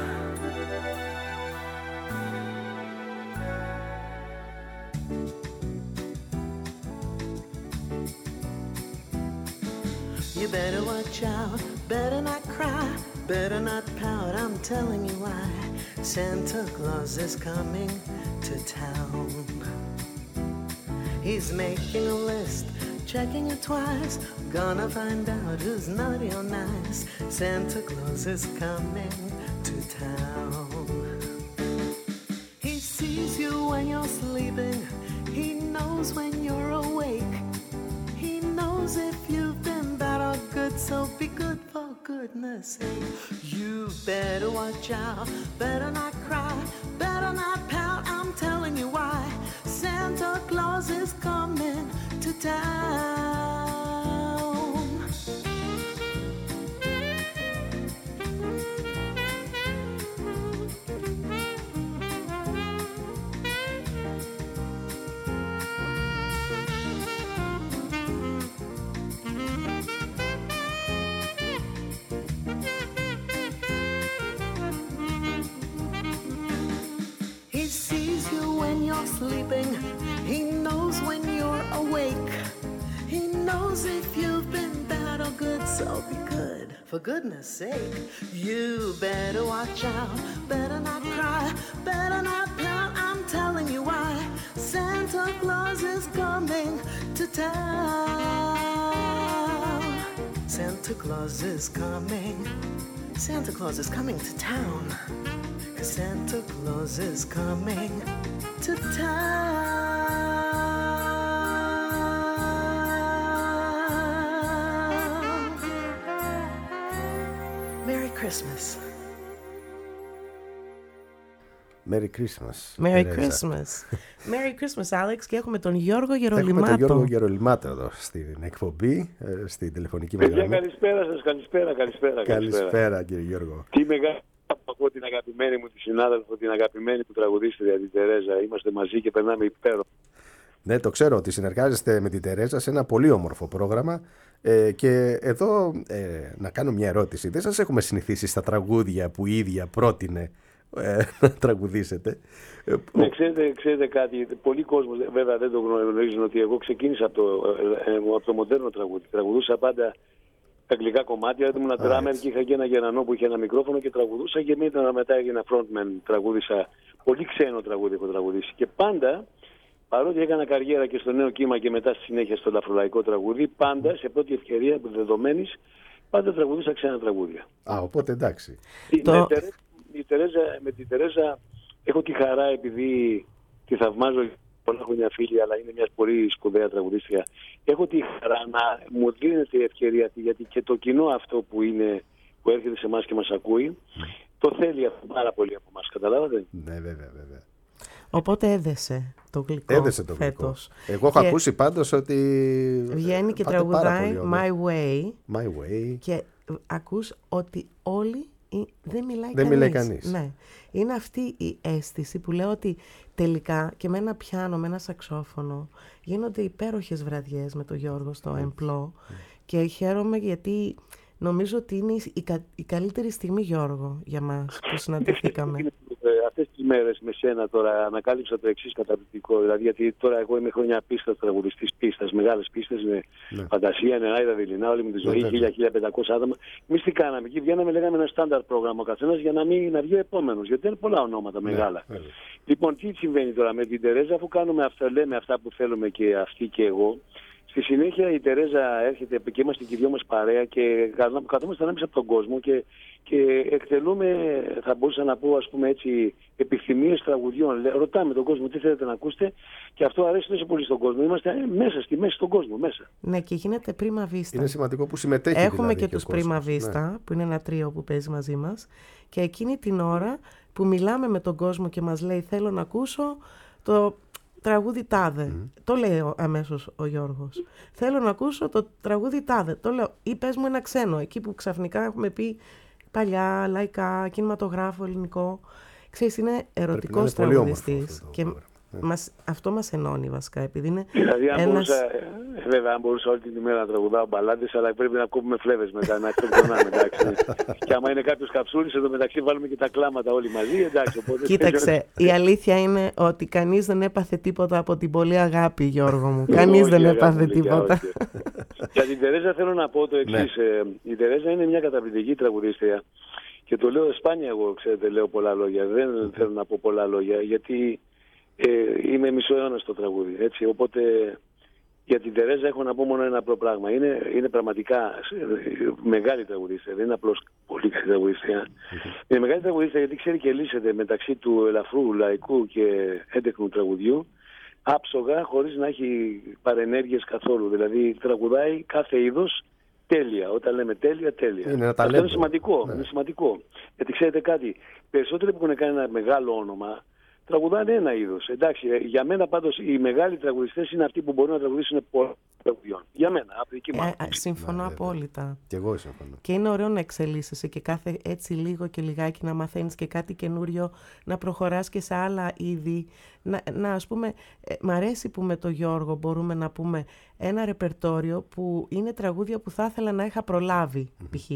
You better watch out, better not cry, better not pout, I'm telling you why. Santa Claus is coming to town. He's making a list, checking it twice, gonna find out who's naughty or nice. Santa Claus is coming to town. He sees you when you're sleeping, he knows when you're awake. He knows if you've been bad or good, so be good for goodness sake. You better watch out, better not cry, better not pout, I'm telling you why. Santa Claus is coming to town. He sees you when you're sleeping, he knows when you're awake. He knows if you've been bad or good, so be good, for goodness sake. You better watch out, better not cry, better not pout, I'm telling you why. Santa Claus is coming to town. Santa Claus is coming, Santa Claus is coming to town. Santa Claus is coming to town. Merry Christmas. Merry Christmas. Merry Tereza. Christmas. Merry Christmas, Alex. Και έχουμε τον Γιώργο Έχουμε τον Γερολιμάτο. Γιώργο Γερολιμάτο εδώ στην εκπομπή, ε, στην τηλεφωνική μας Παιδιά, γραμμή. καλησπέρα σας, καλησπέρα, καλησπέρα. Καλησπέρα, κύριε Γιώργο. Τι μεγάλη που ακούω την αγαπημένη μου τη συνάδελφο, την αγαπημένη που τραγουδίστρια, την Τερέζα. Είμαστε μαζί και περνάμε υπέροχα. Ναι, το ξέρω ότι συνεργάζεστε με την Τερέζα σε ένα πολύ όμορφο πρόγραμμα. Ε, και εδώ ε, να κάνω μια ερώτηση. Δεν σας έχουμε συνηθίσει στα τραγούδια που η ίδια πρότεινε ε, να τραγουδήσετε? Ε, Ναι, ξέρετε, ξέρετε κάτι, πολλοί κόσμος βέβαια δεν το γνωρίζουν ότι εγώ ξεκίνησα από το, ε, από το μοντέρνο τραγούδι. Τραγουδούσα πάντα τα αγγλικά κομμάτια, ήμουν drummer και είχα και ένα γερανό που είχε ένα μικρόφωνο και τραγουδούσα και μετά, μετά έγινα frontman, τραγούδισα πολύ ξένο τραγούδι έχω τραγουδήσει. Και πάντα παρότι έκανα καριέρα και στο Νέο Κύμα και μετά στη συνέχεια στο Λαφρολαϊκό τραγούδι, πάντα σε πρώτη ευκαιρία δεδομένης, πάντα τραγουδούσα ξένα τραγούδια. Α, οπότε εντάξει. Η, το... με, Τερέ, η Τερέζα, με την Τερέζα έχω τη χαρά, επειδή τη θαυμάζω πολλά χρόνια φίλη, αλλά είναι μια πολύ σπουδαία τραγουδίστρια. Έχω τη χαρά να μου δίνεται η ευκαιρία, γιατί και το κοινό αυτό που, είναι, που έρχεται σε εμάς και μας ακούει, το θέλει πάρα πολύ από εμάς, καταλάβατε. Ναι, βέβαια, βέβαια. Οπότε έδεσε το γλυκό έδεσε το φέτος. Γλυκό. Εγώ έχω και ακούσει πάντως ότι βγαίνει και τραγουδάει My Way. My Way. Και ακούς ότι όλοι δεν μιλάει δεν κανείς. Μιλάει κανείς. Ναι. Είναι αυτή η αίσθηση που λέω ότι τελικά και με ένα πιάνο, με ένα σαξόφωνο γίνονται υπέροχες βραδιές με τον Γιώργο στο mm. Εμπλό mm. και χαίρομαι γιατί νομίζω ότι είναι η, κα, η καλύτερη στιγμή, Γιώργο, για μας που συναντηθήκαμε. Αυτές τις μέρες με σένα τώρα ανακάλυψα το εξής καταπληκτικό. Δηλαδή, γιατί τώρα εγώ είμαι χρόνια πίστας τραγουδιστής, πίστας, μεγάλες πίστες με ναι. Φαντασία, Νεράιδα, Δειλινά, όλη μου τη ζωή, χίλια με χίλια πεντακόσια άτομα. Εμείς τι κάναμε εκεί, βγαίναμε, λέγαμε ένα στάνταρ πρόγραμμα ο καθένας για να, μην, να βγει ο επόμενος. Γιατί είναι πολλά ονόματα ναι, μεγάλα. Ναι. Λοιπόν, τι συμβαίνει τώρα με την Τερέζα, αφού κάνουμε αυτά, λέμε αυτά που θέλουμε και αυτή και εγώ. Στη συνέχεια η Τερέζα έρχεται και είμαστε και οι δυο μας παρέα και καθόμαστε ανάμεσα από τον κόσμο και, και εκτελούμε, θα μπορούσα να πω, ας πούμε έτσι, επιθυμίες τραγουδιών. Ρωτάμε τον κόσμο τι θέλετε να ακούσετε και αυτό αρέσει τόσο πολύ στον κόσμο. Είμαστε μέσα στη μέση στον κόσμο, μέσα. Ναι, και γίνεται πρίμα βίστα. Είναι σημαντικό που συμμετέχει. Έχουμε δηλαδή, και, και τους πρίμα βίστα, ναι. που είναι ένα τρίο που παίζει μαζί μας και εκείνη την ώρα που μιλάμε με τον κόσμο και μας λέει θέλω να ακούσω το... τραγούδι τάδε. Mm. Το λέει αμέσως ο Γιώργος. Θέλω να ακούσω το τραγούδι τάδε. Το λέω. Ή πες μου ένα ξένο. Εκεί που ξαφνικά έχουμε πει παλιά, λαϊκά, κινηματογράφο, ελληνικό. Ξέρεις, είναι ερωτικός τραγουδιστής. Και yeah. μας, αυτό μας ενώνει βασικά. Επειδή είναι δηλαδή, αν ένας... μπορούσα, βέβαια, αν μπορούσα όλη την ημέρα να τραγουδάω μπαλάντες, αλλά πρέπει να κόβουμε φλέβες μετά, να εκτοκτονάμε, εντάξει. Και άμα είναι κάποιος καψούρης, εδώ μεταξύ βάλουμε και τα κλάματα όλοι μαζί, εντάξει. Οπότε... Κοίταξε, η αλήθεια είναι ότι κανείς δεν έπαθε τίποτα από την πολλή αγάπη, Γιώργο μου. Κανείς δεν έπαθε τίποτα. Για την Τερέζα θέλω να πω το εξής. Η Τερέζα είναι μια καταπληκτική τραγουδίστρια. Και το λέω σπάνια εγώ, ξέρετε, λέω πολλά λόγια. Δεν θέλω να πω πολλά λόγια, γιατί ε, είμαι μισό αιώνα στο τραγούδι, έτσι. Οπότε για την Τερέζα έχω να πω μόνο ένα απλό πράγμα. Είναι, είναι πραγματικά μεγάλη τραγουδίστρια, δεν είναι απλώς πολύ καλή τραγουδίστρια. Mm-hmm. Είναι μεγάλη τραγουδίστρια γιατί ξέρει και λύσεται μεταξύ του ελαφρού, λαϊκού και έντεκνου τραγουδιού, άψογα, χωρίς να έχει παρενέργειες καθόλου. Δηλαδή τραγουδάει κάθε είδος τέλεια. Όταν λέμε τέλεια, τέλεια. Είναι Αυτό είναι σημαντικό, ναι. είναι σημαντικό. Γιατί ξέρετε κάτι, περισσότεροι που έχουν κάνει ένα μεγάλο όνομα τραγουδάνε ένα είδος. Εντάξει, για μένα πάντως οι μεγάλοι τραγουδιστές είναι αυτοί που μπορούν να τραγουδήσουν πολλά τραγουδιών. Για μένα, από δική μου. Ε, συμφωνώ ναι, απόλυτα. Και εγώ συμφωνώ. Και είναι ωραίο να εξελίσσεσαι και κάθε έτσι λίγο και λιγάκι να μαθαίνεις και κάτι καινούριο, να προχωράς και σε άλλα είδη. Να, να ας πούμε, ε, μ' αρέσει που με τον Γιώργο μπορούμε να πούμε ένα ρεπερτόριο που είναι τραγούδια που θα ήθελα να είχα προλάβει, mm-hmm. π.χ.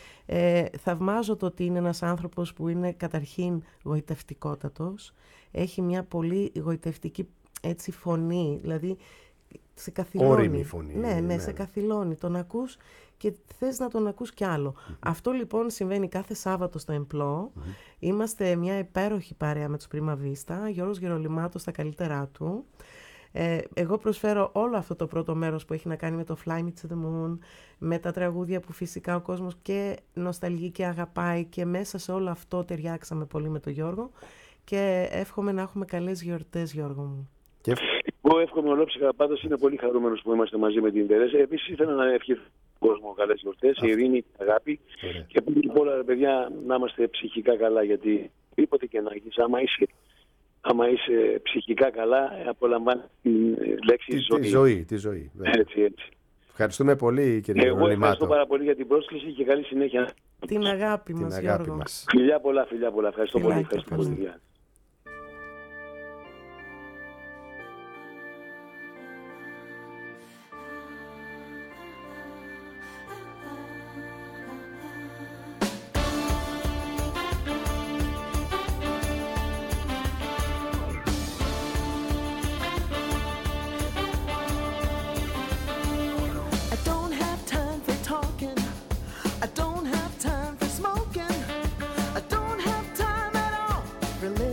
Ε, θαυμάζω το ότι είναι ένας άνθρωπος που είναι καταρχήν γοητευτικότατος, έχει μια πολύ γοητευτική έτσι φωνή, δηλαδή σε καθυλώνει. Όριμη φωνή. Ναι, ναι, ναι, σε καθυλώνει. Τον ακούς και θες να τον ακούς κι άλλο. Mm-hmm. Αυτό λοιπόν συμβαίνει κάθε Σάββατο στο Εμπλό. Mm-hmm. Είμαστε μια υπέροχη παρέα με τους Πρίμα Βίστα, Γιώργος Γερολιμάτος στα καλύτερά του. Ε, εγώ προσφέρω όλο αυτό το πρώτο μέρος που έχει να κάνει με το Fly Me to the Moon, με τα τραγούδια που φυσικά ο κόσμος και νοσταλγεί και αγαπάει και μέσα σε όλο αυτό ταιριάξαμε πολύ με τον Γιώργο και εύχομαι να έχουμε καλές γιορτές, Γιώργο μου. Και... Εγώ εύχομαι ολόψυχα, πάντως είναι πολύ χαρούμενος που είμαστε μαζί με την Τερέζα. Επίσης ήθελα να ευχηθώ στον κόσμο καλές γιορτές, η ειρήνη, την αγάπη yeah. και πριν απ' όλα, παιδιά, να είμαστε ψυχικά καλά, γιατί τίποτε και να έχεις, άμα είσαι Άμα είσαι ψυχικά καλά, απολαμβάνεις τη λέξη τη, ζωή. Τη ζωή, τη ζωή. Έτσι, έτσι. Ευχαριστούμε πολύ, κύριε Εγώ Γερολιμάτο. ευχαριστώ πάρα πολύ για την πρόσκληση και καλή συνέχεια. Την αγάπη την μας, αγάπη Γιώργο. μας. Φιλιά πολλά, φιλιά πολλά. Ευχαριστώ Φιλάκια, πολύ. Ευχαριστώ πολύ. πολύ. Really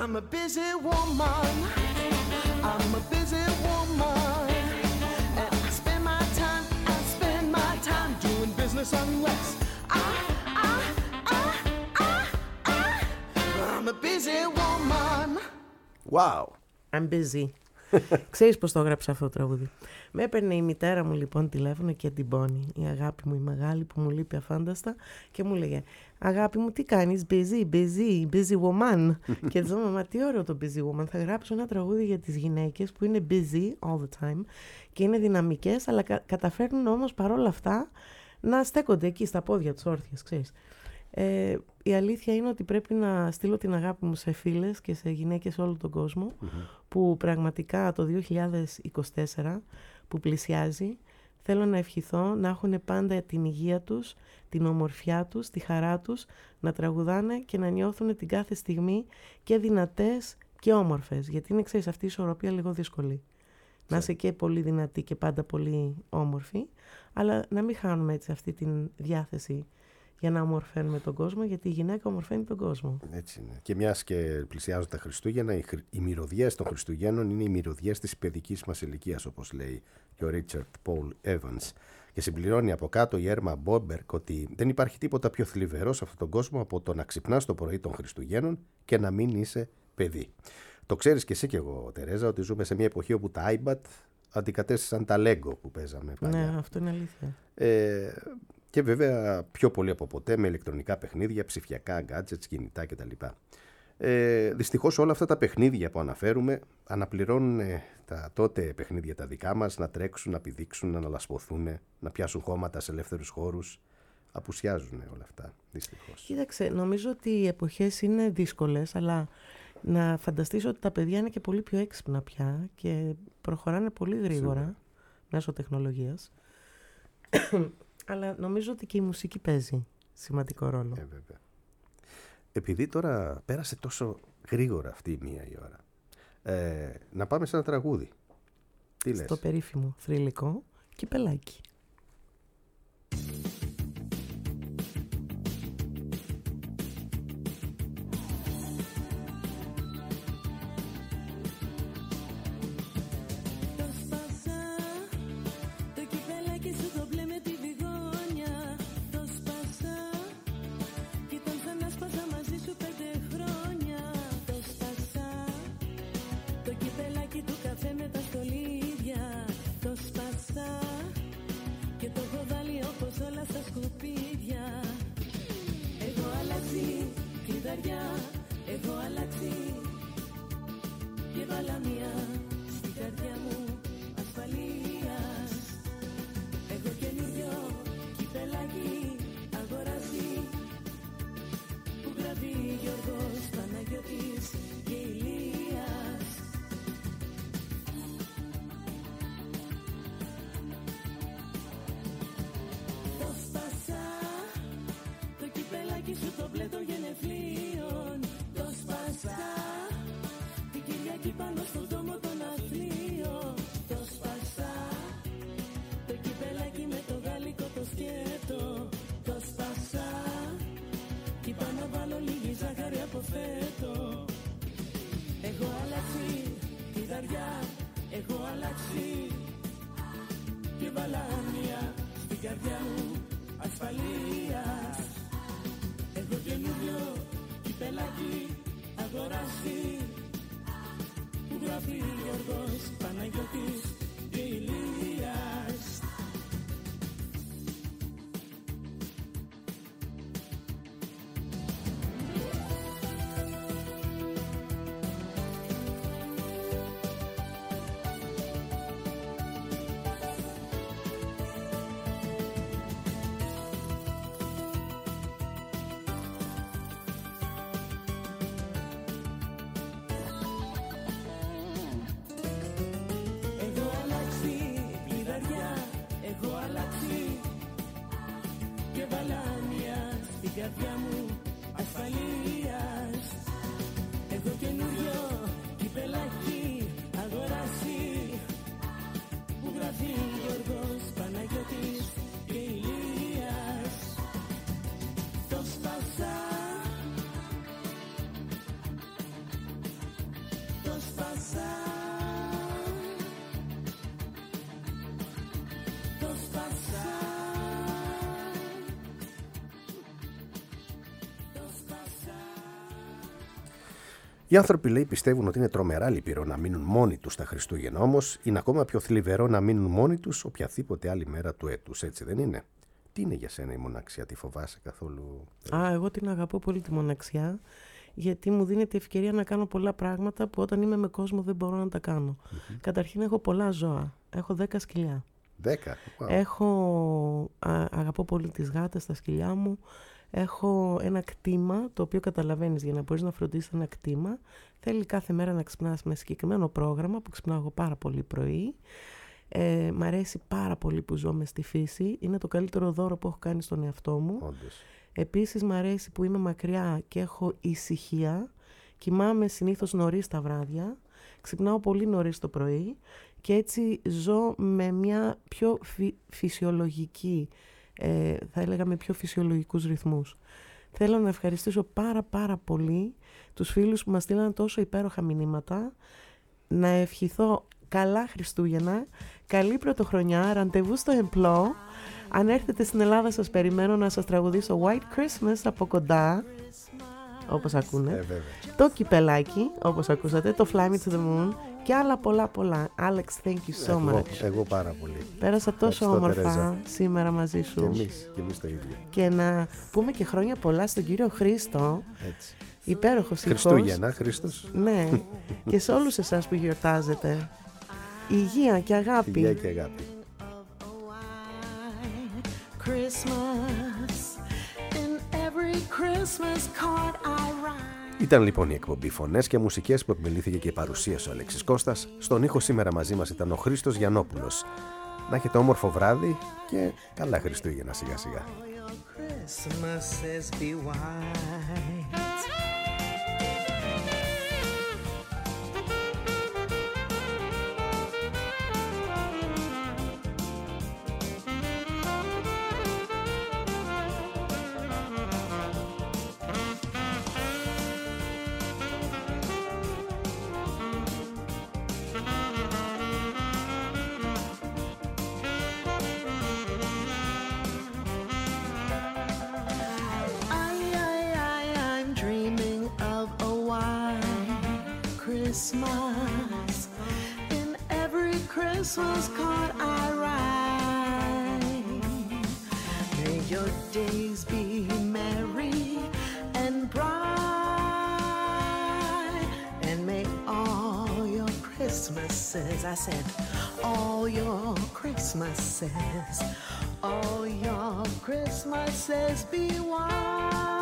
I'm a busy woman. I'm a busy woman. And I spend my time, I spend my time doing business unless I, I, I, I, I, I'm a busy woman. Wow. I'm busy. Ξέρεις πώς το έγραψα αυτό το τραγούδι? Με έπαιρνε η μητέρα μου λοιπόν τηλέφωνο και την Πόνη, η αγάπη μου η μεγάλη που μου λείπει αφάνταστα, και μου λέγε αγάπη μου τι κάνεις, busy, busy, busy woman. Και της λέω μα τι ωραίο το busy woman, θα γράψω ένα τραγούδι για τις γυναίκες που είναι busy all the time και είναι δυναμικές αλλά κα- καταφέρνουν όμως παρόλα αυτά να στέκονται εκεί στα πόδια τους όρθιες, ξέρεις. Ε, η αλήθεια είναι ότι πρέπει να στείλω την αγάπη μου σε φίλες και σε γυναίκες σε όλο τον κόσμο, mm-hmm. που πραγματικά το δύο χιλιάδες είκοσι τέσσερα που πλησιάζει θέλω να ευχηθώ να έχουν πάντα την υγεία τους, την ομορφιά τους, τη χαρά τους, να τραγουδάνε και να νιώθουν την κάθε στιγμή και δυνατές και όμορφες, γιατί είναι, ξέρεις, αυτή η ισορροπία λίγο δύσκολη. Να είσαι και πολύ δυνατή και πάντα πολύ όμορφη, αλλά να μην χάνουμε έτσι αυτή τη διάθεση για να ομορφαίνουμε τον κόσμο, γιατί η γυναίκα ομορφαίνει τον κόσμο. Έτσι είναι. Και μιας και πλησιάζουν τα Χριστούγεννα, οι, οι μυρωδιές των Χριστουγέννων είναι οι μυρωδιές της παιδικής μας ηλικίας, όπως λέει και ο Ρίτσαρντ Πολ Evans. Και συμπληρώνει από κάτω η Έρμα Μπόμπερκ ότι δεν υπάρχει τίποτα πιο θλιβερό σε αυτόν τον κόσμο από το να ξυπνάς το πρωί των Χριστουγέννων και να μην είσαι παιδί. Το ξέρεις και εσύ και εγώ, Τερέζα, ότι ζούμε σε μια εποχή όπου τα iPad αντικατέστησαν τα Lego που παίζαμε παλιά. Ναι, αυτό είναι αλήθεια. Ε, και βέβαια πιο πολύ από ποτέ με ηλεκτρονικά παιχνίδια, ψηφιακά gadgets, κινητά κτλ. Ε, δυστυχώς όλα αυτά τα παιχνίδια που αναφέρουμε αναπληρώνουν τα τότε παιχνίδια τα δικά μας, να τρέξουν, να πηδήξουν, να αναλασπωθούν, να πιάσουν χώματα σε ελεύθερους χώρους. Απουσιάζουν όλα αυτά, δυστυχώς. Κοίταξε, νομίζω ότι οι εποχές είναι δύσκολες, αλλά να φανταστείς ότι τα παιδιά είναι και πολύ πιο έξυπνα πια και προχωράνε πολύ γρήγορα. Σίγουρα. Μέσω τεχνολογίας. Αλλά νομίζω ότι και η μουσική παίζει σημαντικό ρόλο. Ε, βέβαια. Επειδή τώρα πέρασε τόσο γρήγορα αυτή η μία η ώρα, ε, να πάμε σε ένα τραγούδι. Τι λες? Στο περίφημο θρυλικό Κυπελάκι. Οι άνθρωποι, λέει, πιστεύουν ότι είναι τρομερά λυπηρό να μείνουν μόνοι τους τα Χριστούγεννα. Όμως είναι ακόμα πιο θλιβερό να μείνουν μόνοι τους οποιαδήποτε άλλη μέρα του έτους. Έτσι δεν είναι? Τι είναι για σένα η μοναξιά, τη φοβάσαι καθόλου? Α, εγώ την αγαπώ πολύ τη μοναξιά, γιατί μου δίνεται ευκαιρία να κάνω πολλά πράγματα που όταν είμαι με κόσμο δεν μπορώ να τα κάνω. Mm-hmm. Καταρχήν έχω πολλά ζώα. Έχω δέκα σκυλιά. Δέκα. Wow. Έχω, α, αγαπώ πολύ τις γάτες, τα σκυλιά μου. Έχω ένα κτήμα, το οποίο καταλαβαίνεις, για να μπορείς να φροντίσεις ένα κτήμα θέλει κάθε μέρα να ξυπνάς με συγκεκριμένο πρόγραμμα που ξυπνάω εγώ πάρα πολύ πρωί. Ε, μ' αρέσει πάρα πολύ που ζω μες στη φύση. Είναι το καλύτερο δώρο που έχω κάνει στον εαυτό μου. Όντως. Επίσης μ' αρέσει που είμαι μακριά και έχω ησυχία. Κοιμάμαι συνήθως νωρίς τα βράδια. Ξυπνάω πολύ νωρίς το πρωί. Και έτσι ζω με μια πιο φυ- φυσιολογική, ε, θα έλεγα με πιο φυσιολογικούς ρυθμούς. Θέλω να ευχαριστήσω πάρα πάρα πολύ τους φίλους που μας στείλαν τόσο υπέροχα μηνύματα. Να ευχηθώ καλά Χριστούγεννα, καλή πρωτοχρονιά, ραντεβού στο Εμπλό. Αν έρθετε στην Ελλάδα σας περιμένω να σας τραγουδήσω White Christmas από κοντά, όπως ακούνε, Ε, βέβαια. το κυπελάκι, όπως ακούσατε, το Fly Me to the Moon και άλλα πολλά πολλά. Alex, thank you so Εγώ, much. εγώ πάρα πολύ. Πέρασα τόσο Ευχαριστώ, όμορφα Τερέζα. σήμερα μαζί σου. Και εμείς, και εμείς το ίδιο. Και να πούμε και χρόνια πολλά στον κύριο Χρήστο. Έτσι. Υπέροχος ήχος. Χριστούγεννα, Χριστός. Ναι. Και σε όλους εσάς που γιορτάζετε. Υγεία και αγάπη. Υγεία και αγάπη. Christmas, in every Christmas card I write. Ήταν λοιπόν η εκπομπή Φωνές και Μουσικές που επιμελήθηκε και παρουσίασε ο Αλέξης Κώστας. Στον ήχο σήμερα μαζί μας ήταν ο Χρήστος Γιαννόπουλος. Να έχετε όμορφο βράδυ και καλά Χριστούγεννα σιγά σιγά. Christmases be white. Christmas, in every Christmas card I write. May your days be merry and bright, and may all your Christmases, I said, all your Christmases, all your Christmases be white.